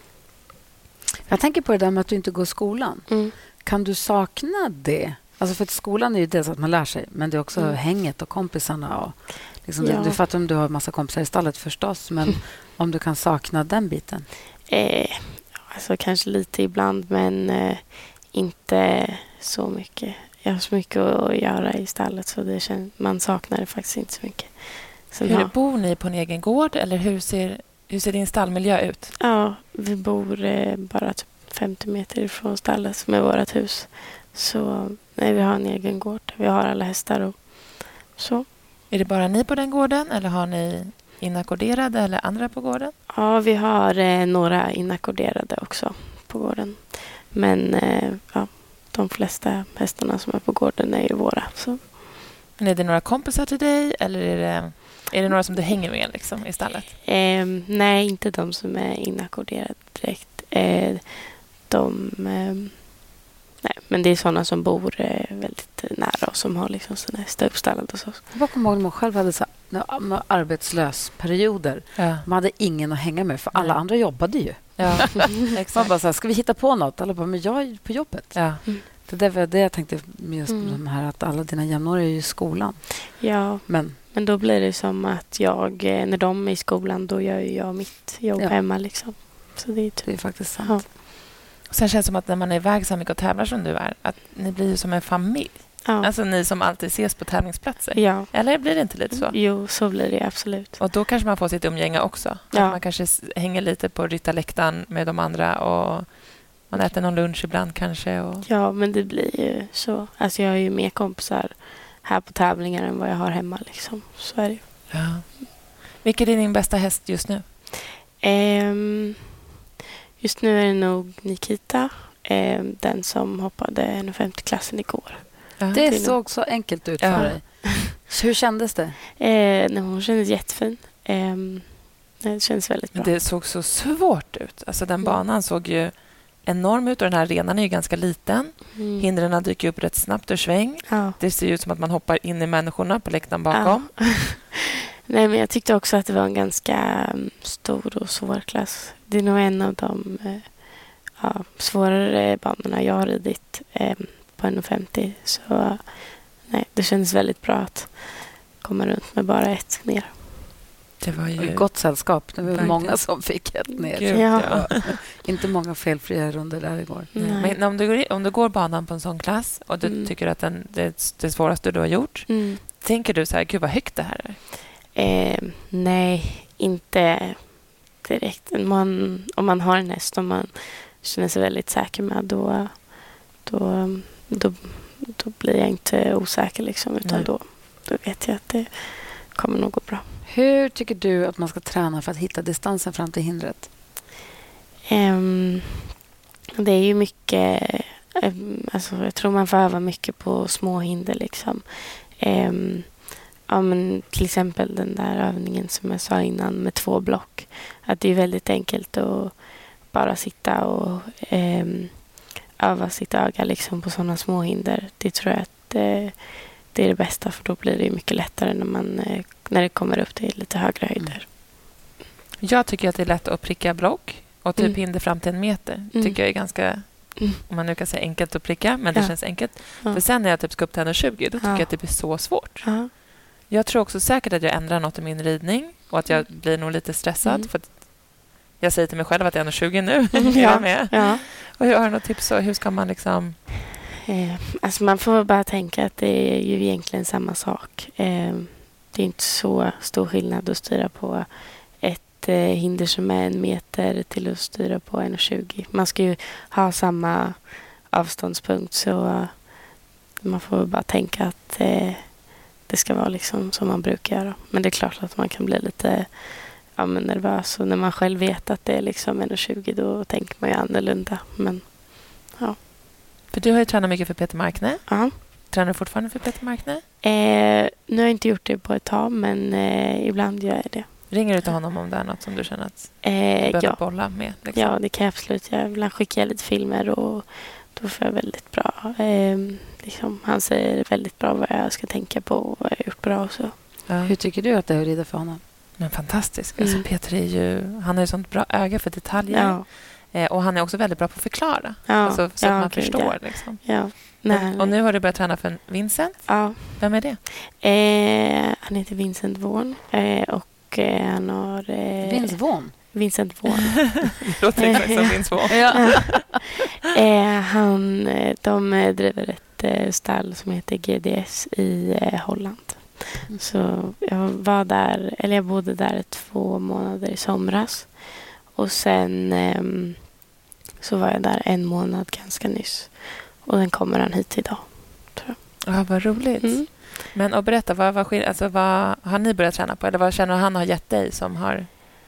S6: Jag tänker på det där med att du inte går i skolan.
S8: Mm.
S6: Kan du sakna det? Alltså för att skolan är ju dels att man lär sig, men det är också
S8: Mm.
S6: hänget och kompisarna. Och liksom
S8: Ja.
S6: det, du fattar om du har massa kompisar i stallet förstås, men om du kan sakna den biten.
S8: Eh, alltså kanske lite ibland men eh, inte så mycket. Jag har så mycket att göra i stallet så det känns, man saknar det faktiskt inte så mycket. Sen
S9: Hur
S8: har,
S9: bor ni på en egen gård eller hur ser, hur ser din stallmiljö ut?
S8: ja, vi bor eh, bara typ femtio meter ifrån stallet med vårt hus. Så nej, vi har en egen gård. Vi har alla hästar och så.
S9: Är det bara ni på den gården eller har ni inackorderade eller andra på gården?
S8: Ja, vi har eh, några inackorderade också på gården. Men eh, ja, de flesta hästarna som är på gården är ju våra. Så.
S9: Men är det några kompisar till dig eller är det, är det några som du hänger med liksom, i stallet?
S8: Eh, nej, inte de som är inackorderade direkt. Eh, de, eh, nej, men det är sådana som bor eh, väldigt nära och som har liksom sina hästar uppstallade hos oss.
S6: Jag kommer ihåg när man själv hade så här, arbetslös perioder.
S9: Ja.
S6: Man hade ingen att hänga med för alla
S9: Nej.
S6: andra jobbade ju.
S9: Ja,
S6: Man
S9: exakt.
S6: bara så här, ska vi hitta på något? Alla bara, men jag är på jobbet.
S9: Ja.
S6: Det där var det jag tänkte med just
S8: Mm.
S6: de här att alla dina jämnåriga är ju i skolan.
S8: Ja,
S6: Men
S8: men då blir det som att jag, eh, när de är i skolan, då gör ju jag mitt jobb
S6: Ja.
S8: hemma liksom. Så det är typ,
S6: det är faktiskt sant.
S8: ja.
S9: Sen känns det som att när man är iväg så mycket och tävlar som du är, att ni blir ju som en familj.
S8: Ja.
S9: Alltså ni som alltid ses på tävlingsplatser.
S8: ja.
S9: Eller blir det inte lite så?
S8: Jo, så blir det absolut.
S9: Och då kanske man får sitt umgänge också.
S8: Ja.
S9: Att man kanske s- hänger lite på ryttarläktaren med de andra och man äter någon lunch ibland kanske. Och...
S8: Ja, men det blir ju så. Alltså jag har ju mer kompisar här på tävlingar än vad jag har hemma liksom. Så är det ju.
S9: Ja. Vilken är din bästa häst just nu?
S8: Ehm, just nu är det nog Nikita. Ehm, den som hoppade en femtio-klassen igår.
S9: Ja.
S6: Det
S8: till-
S6: såg så enkelt ut
S9: Ja.
S6: för dig. Så hur kändes det?
S8: Eh, nej, hon kändes jättefin. Ehm, det kändes väldigt bra.
S9: Men det såg så svårt ut. Alltså den
S8: Mm.
S9: banan såg ju enorm ut och den här arenan är ju ganska liten.
S8: Mm.
S9: Hindren dyker upp rätt snabbt ur sväng.
S8: Ja.
S9: Det ser ut som att man hoppar in i människorna på läktaren bakom.
S8: Ja. Nej, men jag tyckte också att det var en ganska um, stor och svår klass. Det är nog en av de eh, ja, svårare banorna jag har ridit eh, på en femtio. Så nej, det kändes väldigt bra att komma runt med bara ett ner.
S9: Det var
S6: Det var
S9: ju...
S6: ett gott sällskap. Det var
S9: Verkligen.
S6: många som fick ett ner.
S9: Gud,
S8: Ja.
S9: ja.
S6: Inte många felfria runder där igår.
S8: Nej.
S9: Men om du, går, i- om du går banan på en sån klass och du
S8: Mm.
S9: tycker att den, det är det svåraste du har gjort,
S8: Mm.
S9: tänker du så här, gud vad högt det här är?
S8: Eh, nej, inte direkt. Man, om man har en häst och man känner sig väldigt säker med, då, då, då, då blir jag inte osäker liksom, utan då, då vet jag att det kommer nog gå bra.
S6: Hur tycker du att man ska träna för att hitta distansen fram till hindret?
S8: Um, det är ju mycket, um, alltså jag tror man får öva mycket på små hinder liksom. Um, ja, men till exempel den där övningen som jag sa innan med två block. Att det är väldigt enkelt att bara sitta och um, öva sitt öga liksom på sådana små hinder. Det tror jag att uh, det är det bästa, för då blir det mycket lättare när, man, uh, när det kommer upp till lite högre höjder.
S9: Jag tycker att det är lätt att pricka block och typ
S8: Mm.
S9: hinder fram till en meter.
S8: Mm.
S9: Tycker jag är ganska,
S8: Mm.
S9: om man nu kan säga enkelt att pricka, men det
S8: Ja.
S9: känns enkelt.
S8: Ja.
S9: För sen när jag typ ska upp till en tjugo, då tycker
S8: Ja.
S9: jag att det blir så svårt.
S8: Ja.
S9: Jag tror också säkert att jag ändrar något i min ridning och att jag blir nog lite stressad.
S8: Mm.
S9: För att jag säger till mig själv att jag är en tjugo nu.
S8: Mm,
S9: Är
S8: ja.
S9: jag med?
S8: Ja.
S9: Och jag har något tips. Så hur ska man liksom...
S8: Eh, alltså man får bara tänka att det är ju egentligen samma sak. Eh, det är inte så stor skillnad att styra på ett eh, hinder som är en meter till att styra på en tjugo. Man ska ju ha samma avståndspunkt, så eh, man får bara tänka att eh, det ska vara liksom som man brukar göra. Men det är klart att man kan bli lite ja, men nervös, och när man själv vet att det är liksom en tjugo, då tänker man ju annorlunda. Men ja.
S9: För du har ju tränat mycket för Peter Markne.
S8: Ja.
S9: Tränar du fortfarande för Peter Markne?
S8: Eh, nu har jag inte gjort det på ett tag, men eh, ibland gör jag det.
S9: Ringer du till honom om det är något som du känner att
S8: Eh,
S9: du behöver
S8: ja.
S9: bolla med? Liksom?
S8: ja, det kan jag absolut göra. Ibland skickar jag lite filmer och då får jag väldigt bra. Eh, liksom, han säger väldigt bra vad jag ska tänka på och vad jag har gjort bra och så.
S9: Ja.
S6: Hur tycker du att det är att rida för honom?
S9: Men fantastisk.
S8: Mm.
S9: Alltså, Peter är ju... Han har ju sånt bra öga för detaljer.
S8: Ja.
S9: Eh, och han är också väldigt bra på att förklara.
S8: Ja.
S9: Alltså, så
S8: Ja,
S9: att man
S8: gud,
S9: förstår.
S8: ja.
S9: Liksom.
S8: Ja. Nej,
S9: Och nu har du börjat träna för Vincent.
S8: ja.
S9: Vem är det?
S8: Eh, han heter Vincent Vaughn eh, och eh, han har... Eh,
S6: Vince Vaughn.
S8: Vincent Vaughn.
S9: Låter exakt som Vince Vaughn.
S6: Ja.
S8: eh, han, eh, de eh, driver ett eh, stall som heter G D S i eh, Holland.
S6: Mm.
S8: Så jag var där, eller jag bodde där två månader i somras. Och sen eh, så var jag där en månad ganska nyss. Och sen kommer han hit idag, tror jag.
S9: Ja, vad roligt.
S8: Mm.
S9: Men och berätta, vad, vad, skill- alltså, vad har ni börjat träna på? Eller vad känner du han har gett dig som har...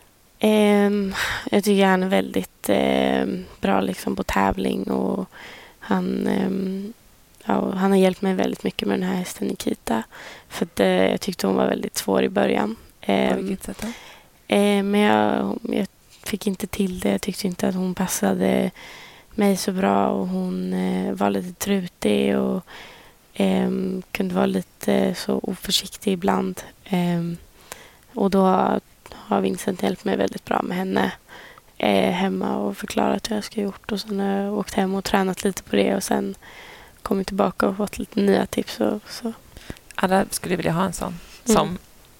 S8: Ehm, jag tycker han är väldigt eh, bra liksom på tävling, och han, ehm, ja, han har hjälpt mig väldigt mycket med den här hästen Nikita, för att, eh, jag tyckte hon var väldigt svår i början.
S9: På
S8: Ehm,
S9: vilket sätt då?
S8: eh, men jag, jag fick inte till det. Jag tyckte inte att hon passade mig så bra, och hon eh, var lite trutig och ehm, kunde vara lite så oförsiktig ibland. Ehm, och då har Vincent hjälpt mig väldigt bra med henne eh, hemma och förklarat hur jag ska gjort. Och sen har jag åkt hem och tränat lite på det och sen kommit tillbaka och fått lite nya tips. Och, så.
S9: Alla skulle vilja ha en sån
S8: Mm.
S9: som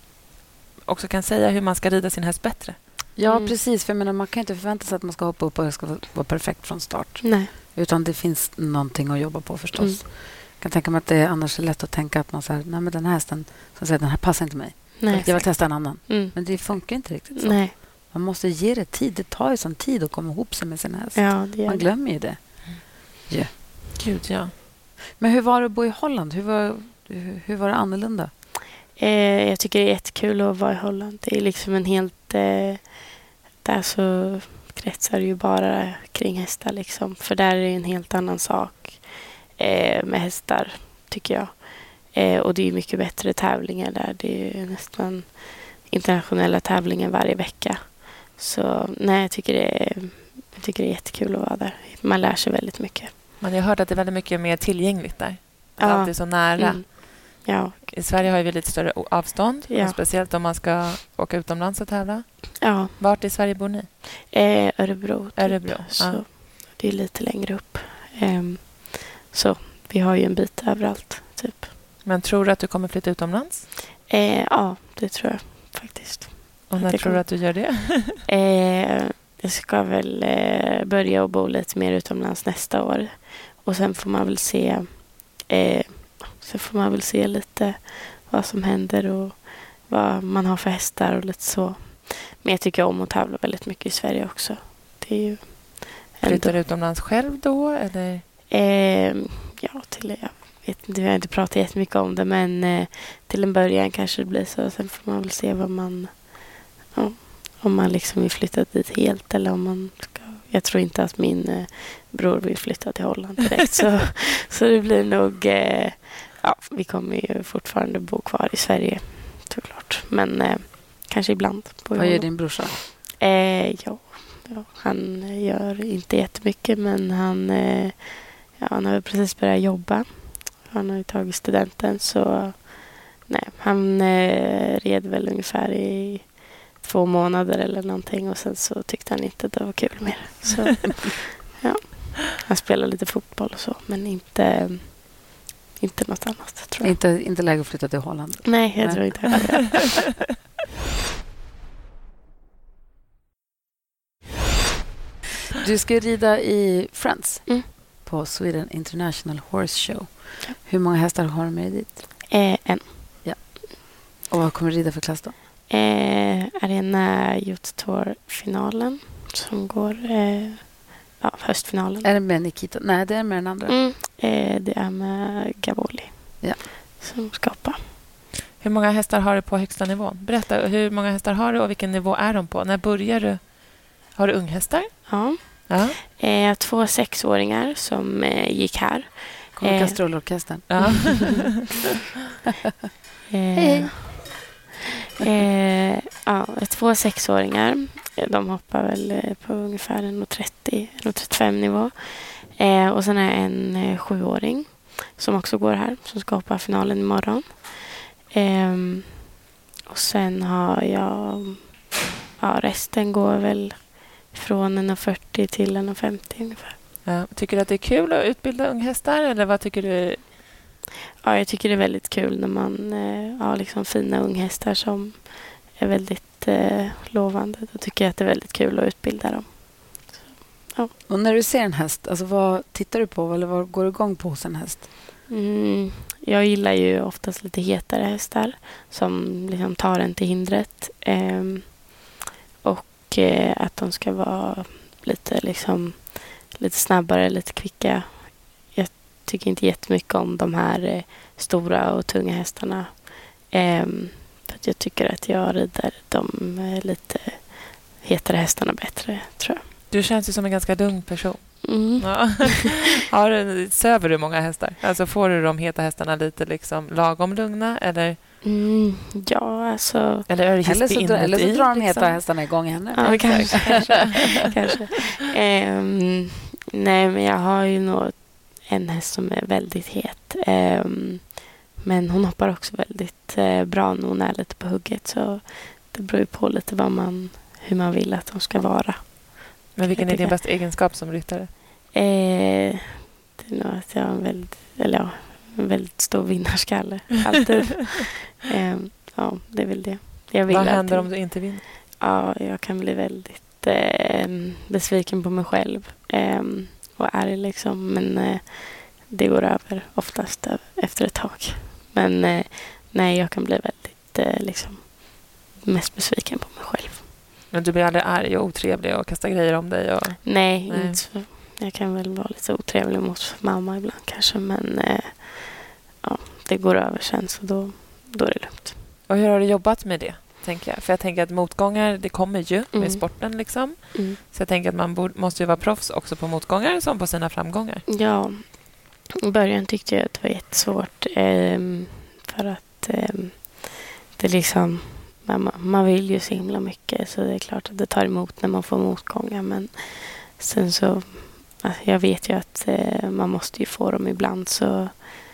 S9: också kan säga hur man ska rida sin häst bättre.
S6: Ja,
S8: Mm.
S6: precis. För jag menar, man kan inte förvänta sig att man ska hoppa upp och det ska vara perfekt från start.
S8: Nej.
S6: Utan det finns någonting att jobba på förstås.
S8: Mm.
S6: Jag kan tänka mig att det är annars är lätt att tänka att man säger, nej men den här hästen, så säger den här passar inte mig.
S8: Nej.
S6: Jag vill testa en annan.
S8: Mm.
S6: Men det funkar inte riktigt så.
S8: Nej.
S6: Man måste ge det tid. Det tar ju sån tid att komma ihop sig med sin häst.
S8: Ja, det gör
S6: Man
S8: det.
S6: glömmer ju det. Yeah.
S9: Gud, ja.
S6: Men hur var det att bo i Holland? Hur var, hur, hur var det annorlunda?
S8: Eh, jag tycker det är jättekul att vara i Holland. Det är liksom en helt... Eh, där så kretsar det ju bara kring hästar liksom. För där är det en helt annan sak eh, med hästar, tycker jag. Eh, och det är ju mycket bättre tävlingar där. Det är ju nästan internationella tävlingar varje vecka. Så nej, jag tycker det är, jag tycker det är jättekul att vara där. Man lär sig väldigt mycket.
S9: Men jag har hört att det är väldigt mycket mer tillgängligt där. Att
S8: Ja.
S9: allt är så nära.
S8: Mm. Ja,
S9: I Sverige har vi lite större o- avstånd.
S8: Ja.
S9: Och speciellt om man ska åka utomlands och tävla.
S8: ja.
S9: Vart i Sverige bor ni?
S8: Eh, Örebro. Typ.
S9: Örebro,
S8: Så
S9: ja.
S8: det är lite längre upp. Ehm, så vi har ju en bit överallt, typ.
S9: Men tror du att du kommer flytta utomlands?
S8: Eh, ja, det tror jag faktiskt.
S9: Och när
S8: Det
S9: tror
S8: kommer-
S9: du att du gör det?
S8: Eh, jag ska väl eh, börja och bo lite mer utomlands nästa år. Och sen får man väl se eh, sen får man väl se lite vad som händer. Och vad man har för hästar och lite så. Men jag tycker om att tävla väldigt mycket i Sverige också. Det är ju
S9: Flyttar du utomlands själv då? Eller?
S8: Eh, ja, till, jag vet inte, vi har inte pratat jättemycket om det, men eh, till en början kanske det blir så. Sen får man väl se vad man, ja, om man liksom vill flytta dit helt eller om man ska. Jag tror inte att min eh, bror vill flytta till Holland direkt. så, så det blir nog, eh, ja, vi kommer ju fortfarande bo kvar i Sverige såklart. Men eh, kanske ibland.
S6: Vad gör din brorsa?
S8: Eh, ja. Ja, han gör inte jättemycket, men han, eh, ja, han har precis börjat jobba. Han har ju tagit studenten, så nej, han eh, red väl ungefär i två månader eller någonting och sen så tyckte han inte att det var kul mer. Så ja, han spelar lite fotboll och så, men inte, inte något annat, tror jag.
S6: Inte, inte läge att flytta till Holland?
S8: Nej, jag nej. tror inte det.
S6: Du ska rida i Friends
S8: mm.
S6: på Sweden International Horse Show. Ja. Hur många hästar har du med dit?
S8: Eh, en.
S6: Ja. Och vad kommer du rida för klass då?
S8: Eh, Arena Youth Tour-finalen som går eh, ja, höstfinalen.
S6: Är det med Nikita? Nej, det är med den andra.
S8: Mm. Eh, det är med Gavoli
S6: ja.
S8: som skapar.
S9: Hur många hästar har du på högsta nivån? Berätta, hur många hästar har du och vilken nivå är de på? När börjar du? Har du unghästar?
S8: Ja.
S9: ja.
S8: Eh, två sexåringar som eh, gick här.
S6: Kommer
S8: eh,
S6: kastrullorkestern.
S9: Ja.
S8: eh, eh, ja, två sexåringar. De hoppar väl på ungefär en trettio trettiofem nivå. Eh, och sen är en eh, sjuåring som också går här, som ska hoppa finalen imorgon. Eh, och sen har jag ja, resten går väl från en fyrtio till en femtio ungefär.
S9: Ja, tycker du att det är kul att utbilda unghästar eller vad tycker du?
S8: Ja, jag tycker det är väldigt kul när man eh, har liksom fina unghästar som är väldigt eh, lovande. Då tycker jag att det är väldigt kul att utbilda dem. Så, ja.
S6: Och när du ser en häst, alltså vad tittar du på eller vad går du igång på hos en häst?
S8: Mm, jag gillar ju oftast lite hetare hästar som liksom tar en till hindret. Eh, och eh, att de ska vara lite liksom lite snabbare, lite kvicka. Jag tycker inte jättemycket om de här eh, stora och tunga hästarna. Eh, för att jag tycker att jag rider de eh, lite hetare hästarna bättre, tror jag.
S9: Du känns ju som en ganska lugn person.
S8: Mm.
S9: Ja. Har du, söver du många hästar? Alltså får du de heta hästarna lite liksom lagom lugna? Eller?
S8: Mm, ja, alltså...
S9: Eller, är det
S6: eller, så, dra, eller så drar de heta
S9: liksom?
S6: hästarna igång henne.
S8: Ja, kanske. kanske, kanske. Um, nej, men jag har ju nog en häst som är väldigt het. Um, men hon hoppar också väldigt uh, bra när hon är lite på hugget. Så det beror ju på lite vad man, hur man vill att de ska vara.
S9: Men vilken är din bästa egenskap som ryttare?
S8: Eh, det är nog att jag har en väldigt, eller ja, en väldigt stor vinnarskalle. Alltid. eh, ja, det är väl det. Jag vill
S9: vad händer
S8: alltid.
S9: om du inte vinner?
S8: Ja, jag kan bli väldigt eh, besviken på mig själv. Eh, och arg liksom. Men eh, det går över oftast efter ett tag. Men eh, nej, jag kan bli väldigt eh, liksom mest besviken på mig själv.
S9: Men du blir aldrig arg och otrevlig och kastar grejer om dig? Och...
S8: Nej,
S9: Nej.
S8: inte så. Jag kan väl vara lite otrevlig mot mamma ibland kanske. Men eh, ja, det går över sen så då, då är det lugnt.
S9: Och hur har du jobbat med det, tänker jag? För jag tänker att motgångar, det kommer ju med
S8: Mm.
S9: sporten liksom.
S8: Mm.
S9: Så jag tänker att man borde, måste ju vara proffs också på motgångar som på sina framgångar.
S8: Ja, i början tyckte jag att det var jättesvårt. Eh, för att eh, det liksom... Man, man vill ju så himla mycket så det är klart att det tar emot när man får motgångar. Men sen så... Alltså jag vet ju att eh, man måste ju få dem ibland så...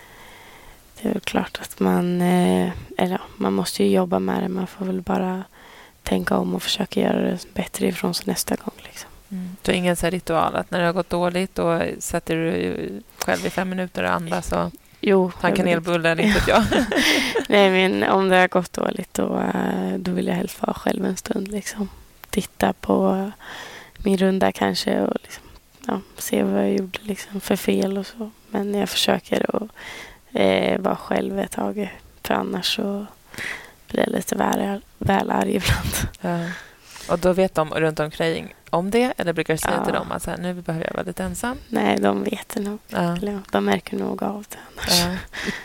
S8: Det är väl klart att man... Eh, eller ja, man måste ju jobba med det. Man får väl bara tänka om och försöka göra det bättre ifrån sig nästa gång. Liksom.
S9: Mm. Du har ingen så här ritual att när det har gått dåligt då sätter du själv i fem minuter och andas och
S8: jo,
S9: tar en kanelbulle eller inte jag.
S8: Nej, men om det har gått dåligt då, då vill jag helst vara själv en stund. Liksom. Titta på min runda kanske och liksom, ja, se vad jag gjorde liksom, för fel och så. Men jag försöker att eh, vara själv ett tag för annars så blir jag lite väl, väl arg ibland.
S9: Ja. Och då vet de runt omkring om det? Eller brukar du säga
S8: Ja.
S9: till dem att så här, nu behöver jag vara lite ensam?
S8: Nej, de vet det nog.
S9: Ja.
S8: Eller, de märker nog av det annars.
S9: Ja.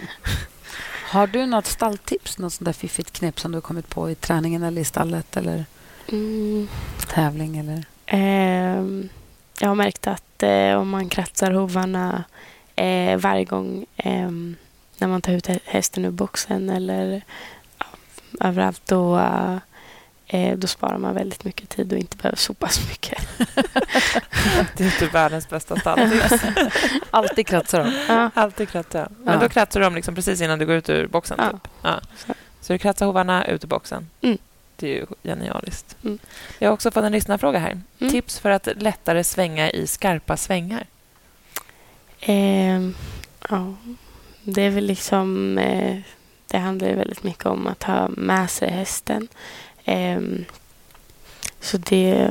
S6: Har du något stalltips, något sånt där fiffigt knep som du har kommit på i träningen eller i stallet eller
S8: Mm.
S6: tävling? Eller?
S8: Eh, jag har märkt att eh, om man kratsar hovarna eh, varje gång eh, när man tar ut hästen ur boxen eller ja, överallt, då, eh, då sparar man väldigt mycket tid och inte behöver sopa så mycket.
S9: Det är typ världens bästa stalltips.
S6: Alltid kratsar de.
S8: Ja.
S9: Alltid kratta. Men
S6: Ja.
S9: då kratsar de liksom precis innan du går ut ur boxen.
S8: Ja.
S9: Typ. Ja.
S8: Så.
S9: Så du kratsar hovarna ut ur boxen.
S8: Mm.
S9: Det är ju genialiskt.
S8: Mm.
S9: Jag har också fått en lyssnarfråga här.
S8: Mm.
S9: Tips för att lättare svänga i skarpa svängar.
S8: Eh, ja, det är väl liksom eh, det handlar ju väldigt mycket om att ha med sig hästen. Eh, så det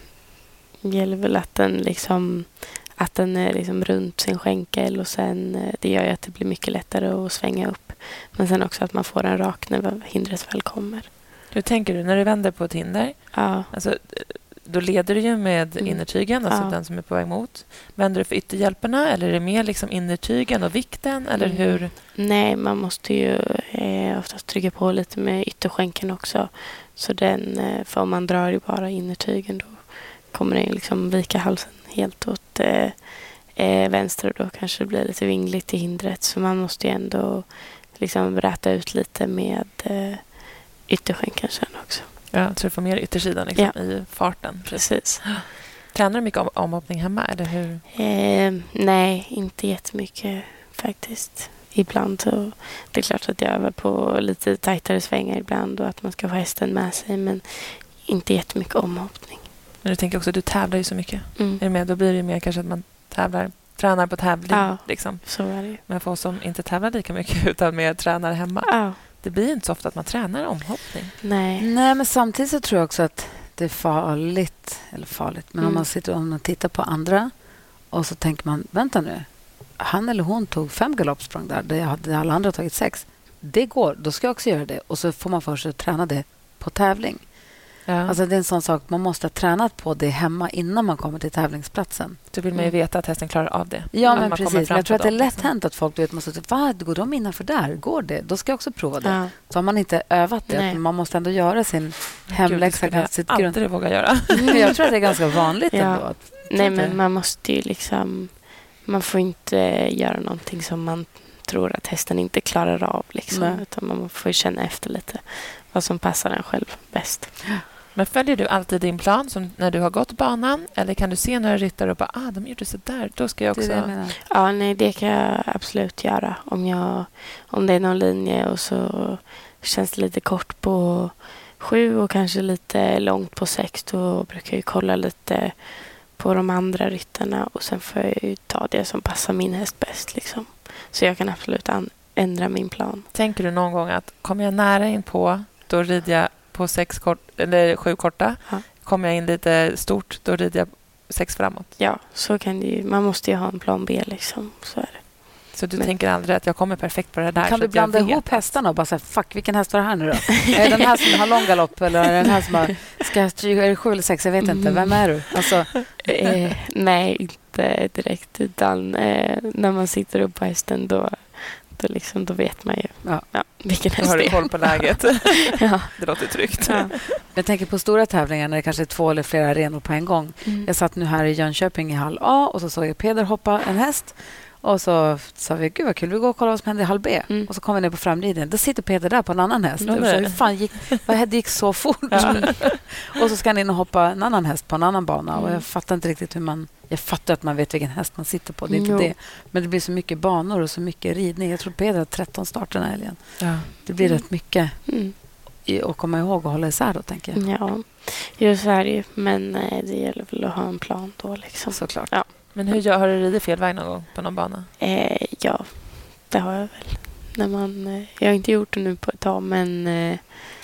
S8: gäller väl att den liksom att den är liksom runt sin skänkel och sen eh, det gör ju att det blir mycket lättare att svänga upp. Men sen också att man får en rak när hindret väl kommer.
S9: Hur tänker du när du vänder på ett hinder?
S8: Ja.
S9: Alltså, då leder du ju med
S8: Mm.
S9: innertygen, alltså
S8: Ja.
S9: den som är på väg mot. Vänder du för ytterhjälperna eller är det mer liksom innertygen och vikten? Eller
S8: Mm.
S9: hur?
S8: Nej, man måste ju eh, oftast trycka på lite med ytterskänken också. Så den, eh, för om man drar ju bara innertygen då kommer den liksom vika halsen helt åt eh, eh, vänster och då kanske det blir lite vingligt i hindret. Så man måste ju ändå liksom räta ut lite med eh, ytterskänken sen också.
S9: Ja, så du får mer yttersidan liksom,
S8: Ja.
S9: i farten.
S8: Precis.
S9: Tränar du mycket om, omhoppning hemma? Eller hur?
S8: Eh, nej, inte jättemycket faktiskt. Ibland så det är klart att jag övar på lite tajtare svängar ibland och att man ska få hästen med sig, men inte jättemycket omhoppning.
S9: Men du tänker också att du tävlar ju så mycket.
S8: Mm.
S9: Är du med? Då blir det mer kanske att man tävlar, tränar på tävling.
S8: Ja.
S9: Liksom.
S8: Så är det ju.
S9: Men för oss som inte tävlar lika mycket utan mer tränar hemma.
S8: Ja,
S9: Det blir inte så ofta att man tränar omhoppning.
S8: nej.
S6: Nej, men samtidigt så tror jag också att det är farligt. Eller farligt, men
S8: Mm.
S6: om man sitter och man tittar på andra och så tänker man, vänta nu. Han eller hon tog fem galoppsprång där, där jag hade alla andra tagit sex. Det går, då ska jag också göra det. Och så får man för sig att träna det på tävling.
S9: Ja.
S6: Alltså det är en sån sak, man måste ha tränat på det hemma innan man kommer till tävlingsplatsen.
S9: Då vill man ju veta att hästen klarar av det.
S6: Ja,
S9: Att
S6: men
S9: man kommer
S6: precis.
S9: fram
S6: Jag tror
S9: på
S6: att det är
S9: dem,
S6: lätt
S9: liksom.
S6: hänt att folk vet, måste säga, vad går de innanför där? Går det? Då ska jag också prova det.
S8: Ja.
S6: Så har man inte övat det.
S8: Nej.
S6: Man måste ändå göra sin
S9: Gud, det
S6: hemläxa.
S9: skulle jag
S6: sitt grund.
S9: aldrig våga göra.
S6: Jag tror att det är ganska vanligt
S8: Ja.
S6: ändå. Att,
S8: Nej,
S6: inte.
S8: men man måste ju liksom man får inte göra någonting som man tror att hästen inte klarar av liksom,
S6: Nej.
S8: utan man får ju känna efter lite vad som passar en själv bäst.
S9: Men följer du alltid din plan som när du har gått banan? Eller kan du se några ryttare och bara, ah, de gjorde så där. Då ska jag
S6: Det är
S9: också...
S6: det jag menar.
S8: Ja, nej, det kan jag absolut göra. Om, jag, om det är någon linje och så känns det lite kort på sju och kanske lite långt på sex, då brukar jag ju kolla lite på de andra ryttarna och sen får jag ju ta det som passar min häst bäst. Liksom. Så jag kan absolut an- ändra min plan.
S9: Tänker du någon gång att kommer jag nära in på, då rider jag på sex kort, eller sju korta.
S8: Ja.
S9: Kommer jag in lite stort, då rider jag sex framåt.
S8: Ja, så kan det ju. Man måste ju ha en plan B liksom. Så är det.
S9: Så du
S8: Men-
S9: tänker aldrig att jag kommer perfekt på det där.
S6: Kan
S9: så
S6: du
S9: att jag
S6: blanda
S9: vet
S6: ihop
S9: att-
S6: hästarna och bara säga, fuck, vilken häst var det här nu då? Är det den här som har lång galopp eller är det den här som har, ska jag stryka, är det sju eller sex? Jag vet inte. Vem är du? Alltså,
S8: Eh, nej, inte direkt. Utan eh, när man sitter upp på hästen då, då, liksom, då vet man ju
S6: Ja.
S8: ja, vilken
S9: Då
S8: häst
S9: har
S8: det
S9: du
S8: är.
S9: koll på läget.
S8: Ja.
S9: Det låter tryggt.
S8: Ja.
S6: jag tänker på stora tävlingar när det kanske är två eller flera arenor på en gång.
S8: Mm.
S6: Jag satt nu här i Jönköping i hall A och så såg jag Peder hoppa en häst. Och så sa vi, gud vad kul, vi går och kollar vad som händer i hall B.
S8: Mm.
S6: Och så kom vi ner på framriden. Då sitter Peder där på en annan häst.
S9: Ja,
S6: Och så,
S9: nej.
S6: hur fan gick, vad gick så fort?
S9: Ja.
S6: Och så ska han in och hoppa en annan häst på en annan bana. Och
S8: Mm.
S6: jag fattar inte riktigt hur man... Jag fattar att man vet vilken häst man sitter på. Det är inte
S8: Jo.
S6: det. Men det blir så mycket banor och så mycket ridning. Jag tror Peder har tretton starter den här helgen.
S9: Ja.
S6: Det blir
S8: Mm.
S6: rätt mycket
S8: Mm.
S6: i- att komma ihåg och hålla isär då, tänker jag.
S8: Ja, jo, så är det ju. Men eh, det gäller väl att ha en plan då. Liksom.
S6: Såklart.
S8: Ja.
S9: Men hur gör, har du ridit fel väg någon gång på någon bana?
S8: Eh, ja, det har jag väl. När man, eh, jag har inte gjort det nu på ett tag, men eh,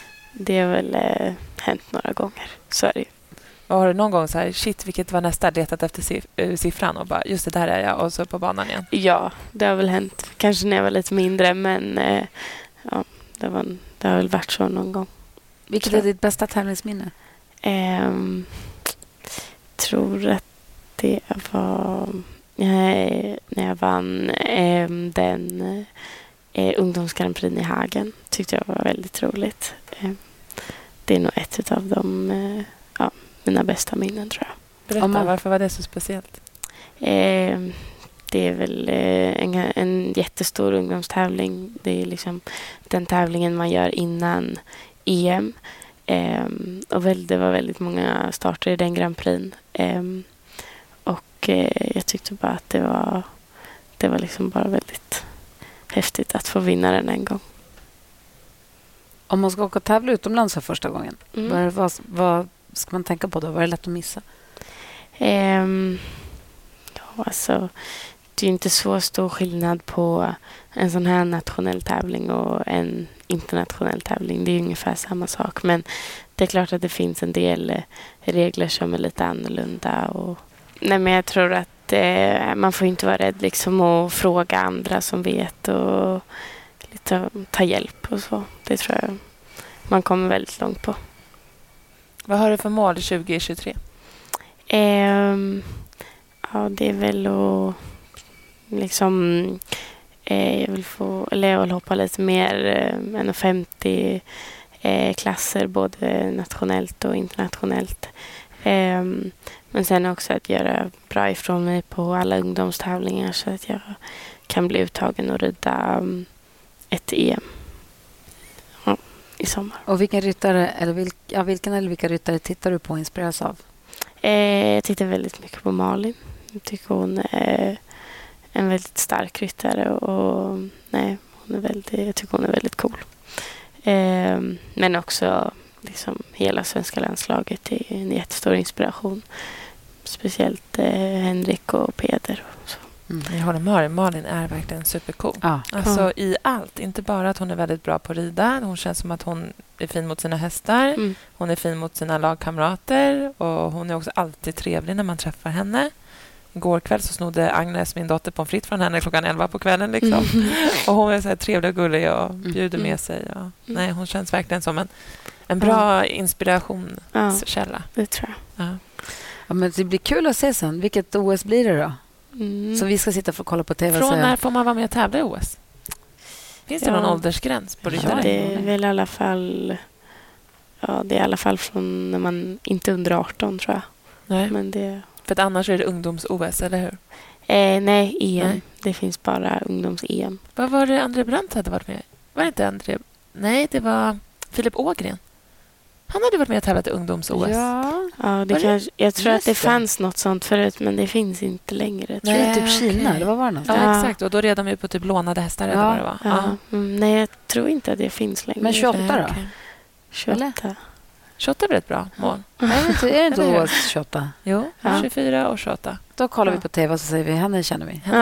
S8: det har väl eh, hänt några gånger. Så är det ju.
S9: Och har du någon gång så här, shit, vilket var nästa, letat efter siff- eh, siffran och bara, just det, där är jag, och så på banan igen?
S8: Ja, det har väl hänt. Kanske när jag var lite mindre, men eh, ja, det var det har väl varit så någon gång.
S6: Vilket är ditt bästa tävlingsminne?
S8: Um, tror att det var eh, när jag vann eh, den eh, ungdomsgrandprix i Hagen. Tyckte jag var väldigt roligt. Eh, det är nog ett av de eh, ja, mina bästa minnen, tror jag.
S9: Berätta, man, varför var det så speciellt?
S8: Eh, det är väl eh, en, en jättestor ungdomstävling. Det är liksom den tävlingen man gör innan E M. Um, och väl, det var väldigt många starter i den Grand Prix. Um, och uh, jag tyckte bara att det var det var liksom bara väldigt häftigt att få vinna den en gång.
S6: Om man ska åka och tävla utomlands för första gången,
S8: mm.
S6: vad, vad, vad ska man tänka på då? Vad är det lätt att missa?
S8: Um, ja, alltså, det är inte så stor skillnad på en sån här nationell tävling och en internationell tävling. Det är ungefär samma sak. Men det är klart att det finns en del regler som är lite annorlunda. Och, nej, men jag tror att eh, man får inte vara rädd liksom att fråga andra som vet och lite, ta hjälp och så. Det tror jag man kommer väldigt långt på.
S9: Vad har du för mål tjugo tjugotre?
S8: Eh, ja, det är väl att liksom... Jag vill få, eller jag vill hoppa lite mer eh, än femtio eh, klasser, både nationellt och internationellt. Eh, men sen också att göra bra ifrån mig på alla ungdomstävlingar så att jag kan bli uttagen och rida um, ett E M ja, i sommar.
S6: Och vilken ryttare, eller vilk, ja, vilken eller vilka ryttare tittar du på och inspireras av?
S8: Eh, jag tittar väldigt mycket på Malin. Jag tycker hon är en väldigt stark ryttare och nej, hon är väldigt, jag tycker hon är väldigt cool. Eh, men också liksom hela svenska landslaget är en jättestor inspiration. Speciellt eh, Henrik och Peder. Och så.
S9: Mm. Jag håller med. Malin är verkligen supercool.
S6: Ah.
S9: Alltså
S8: mm.
S9: i allt. Inte bara att hon är väldigt bra på att rida. Hon känns som att hon är fin mot sina hästar.
S8: Mm.
S9: Hon är fin mot sina lagkamrater. Och hon är också alltid trevlig när man träffar henne. Igår kväll så snodde Agnes, min dotter, på en fritt från henne klockan elva på kvällen. Liksom. Mm. Och hon är så här trevlig och gullig och bjuder
S8: mm.
S9: med sig. Och, nej, hon känns verkligen som en, en bra ja. inspirationskälla.
S8: Ja, det tror jag.
S6: Ja. Ja, men det blir kul att se sen. Vilket O S blir det då?
S8: Mm.
S6: Så vi ska sitta och kolla på T V.
S9: Från
S6: säga.
S9: när får man vara med och tävla i O S? Finns det
S8: ja.
S9: någon åldersgräns på ryttare?
S8: Ja, det är väl i alla fall ja, det är i alla fall från när man inte är under arton, tror jag.
S9: Nej.
S8: Men det...
S9: För att annars är det ungdoms-O S, eller hur?
S8: Eh, nej, E M.
S9: Nej.
S8: Det finns bara ungdoms-E M.
S9: Vad var det André Brandt hade varit med? Var det inte André? Nej, det var Filip Ågren. Han hade varit med och tävlat i ungdoms-O S.
S6: Ja,
S8: ja det kanske, jag tror Just att det, det fanns något sånt förut, men det finns inte längre.
S6: Nej, jag tror typ Kina, okay. Det var var något.
S9: Ja, ja, exakt. Och då red de ju på typ lånade hästar.
S6: Ja.
S9: Eller vad det var.
S8: Ja. Ja. Mm, nej, jag tror inte att det finns längre.
S6: Men tjugoåtta då?
S8: Okay. tjugoåtta.
S9: tjugoåtta är väl ett bra mål?
S6: Ja. Är det inte, är det inte O S tjugoåtta?
S9: Jo, ja. tjugofyra och tjugoåtta.
S6: Då kollar
S9: ja.
S6: vi på T V och så säger vi, henne känner vi.
S8: Ja.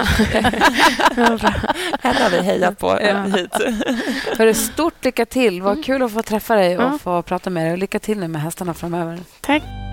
S9: Henne har vi hejat på
S8: ja.
S9: hit.
S6: För stort lycka till. Vad
S8: mm.
S6: kul att få träffa dig och
S8: ja.
S6: få prata med dig. Och lycka till nu med hästarna framöver.
S8: Tack.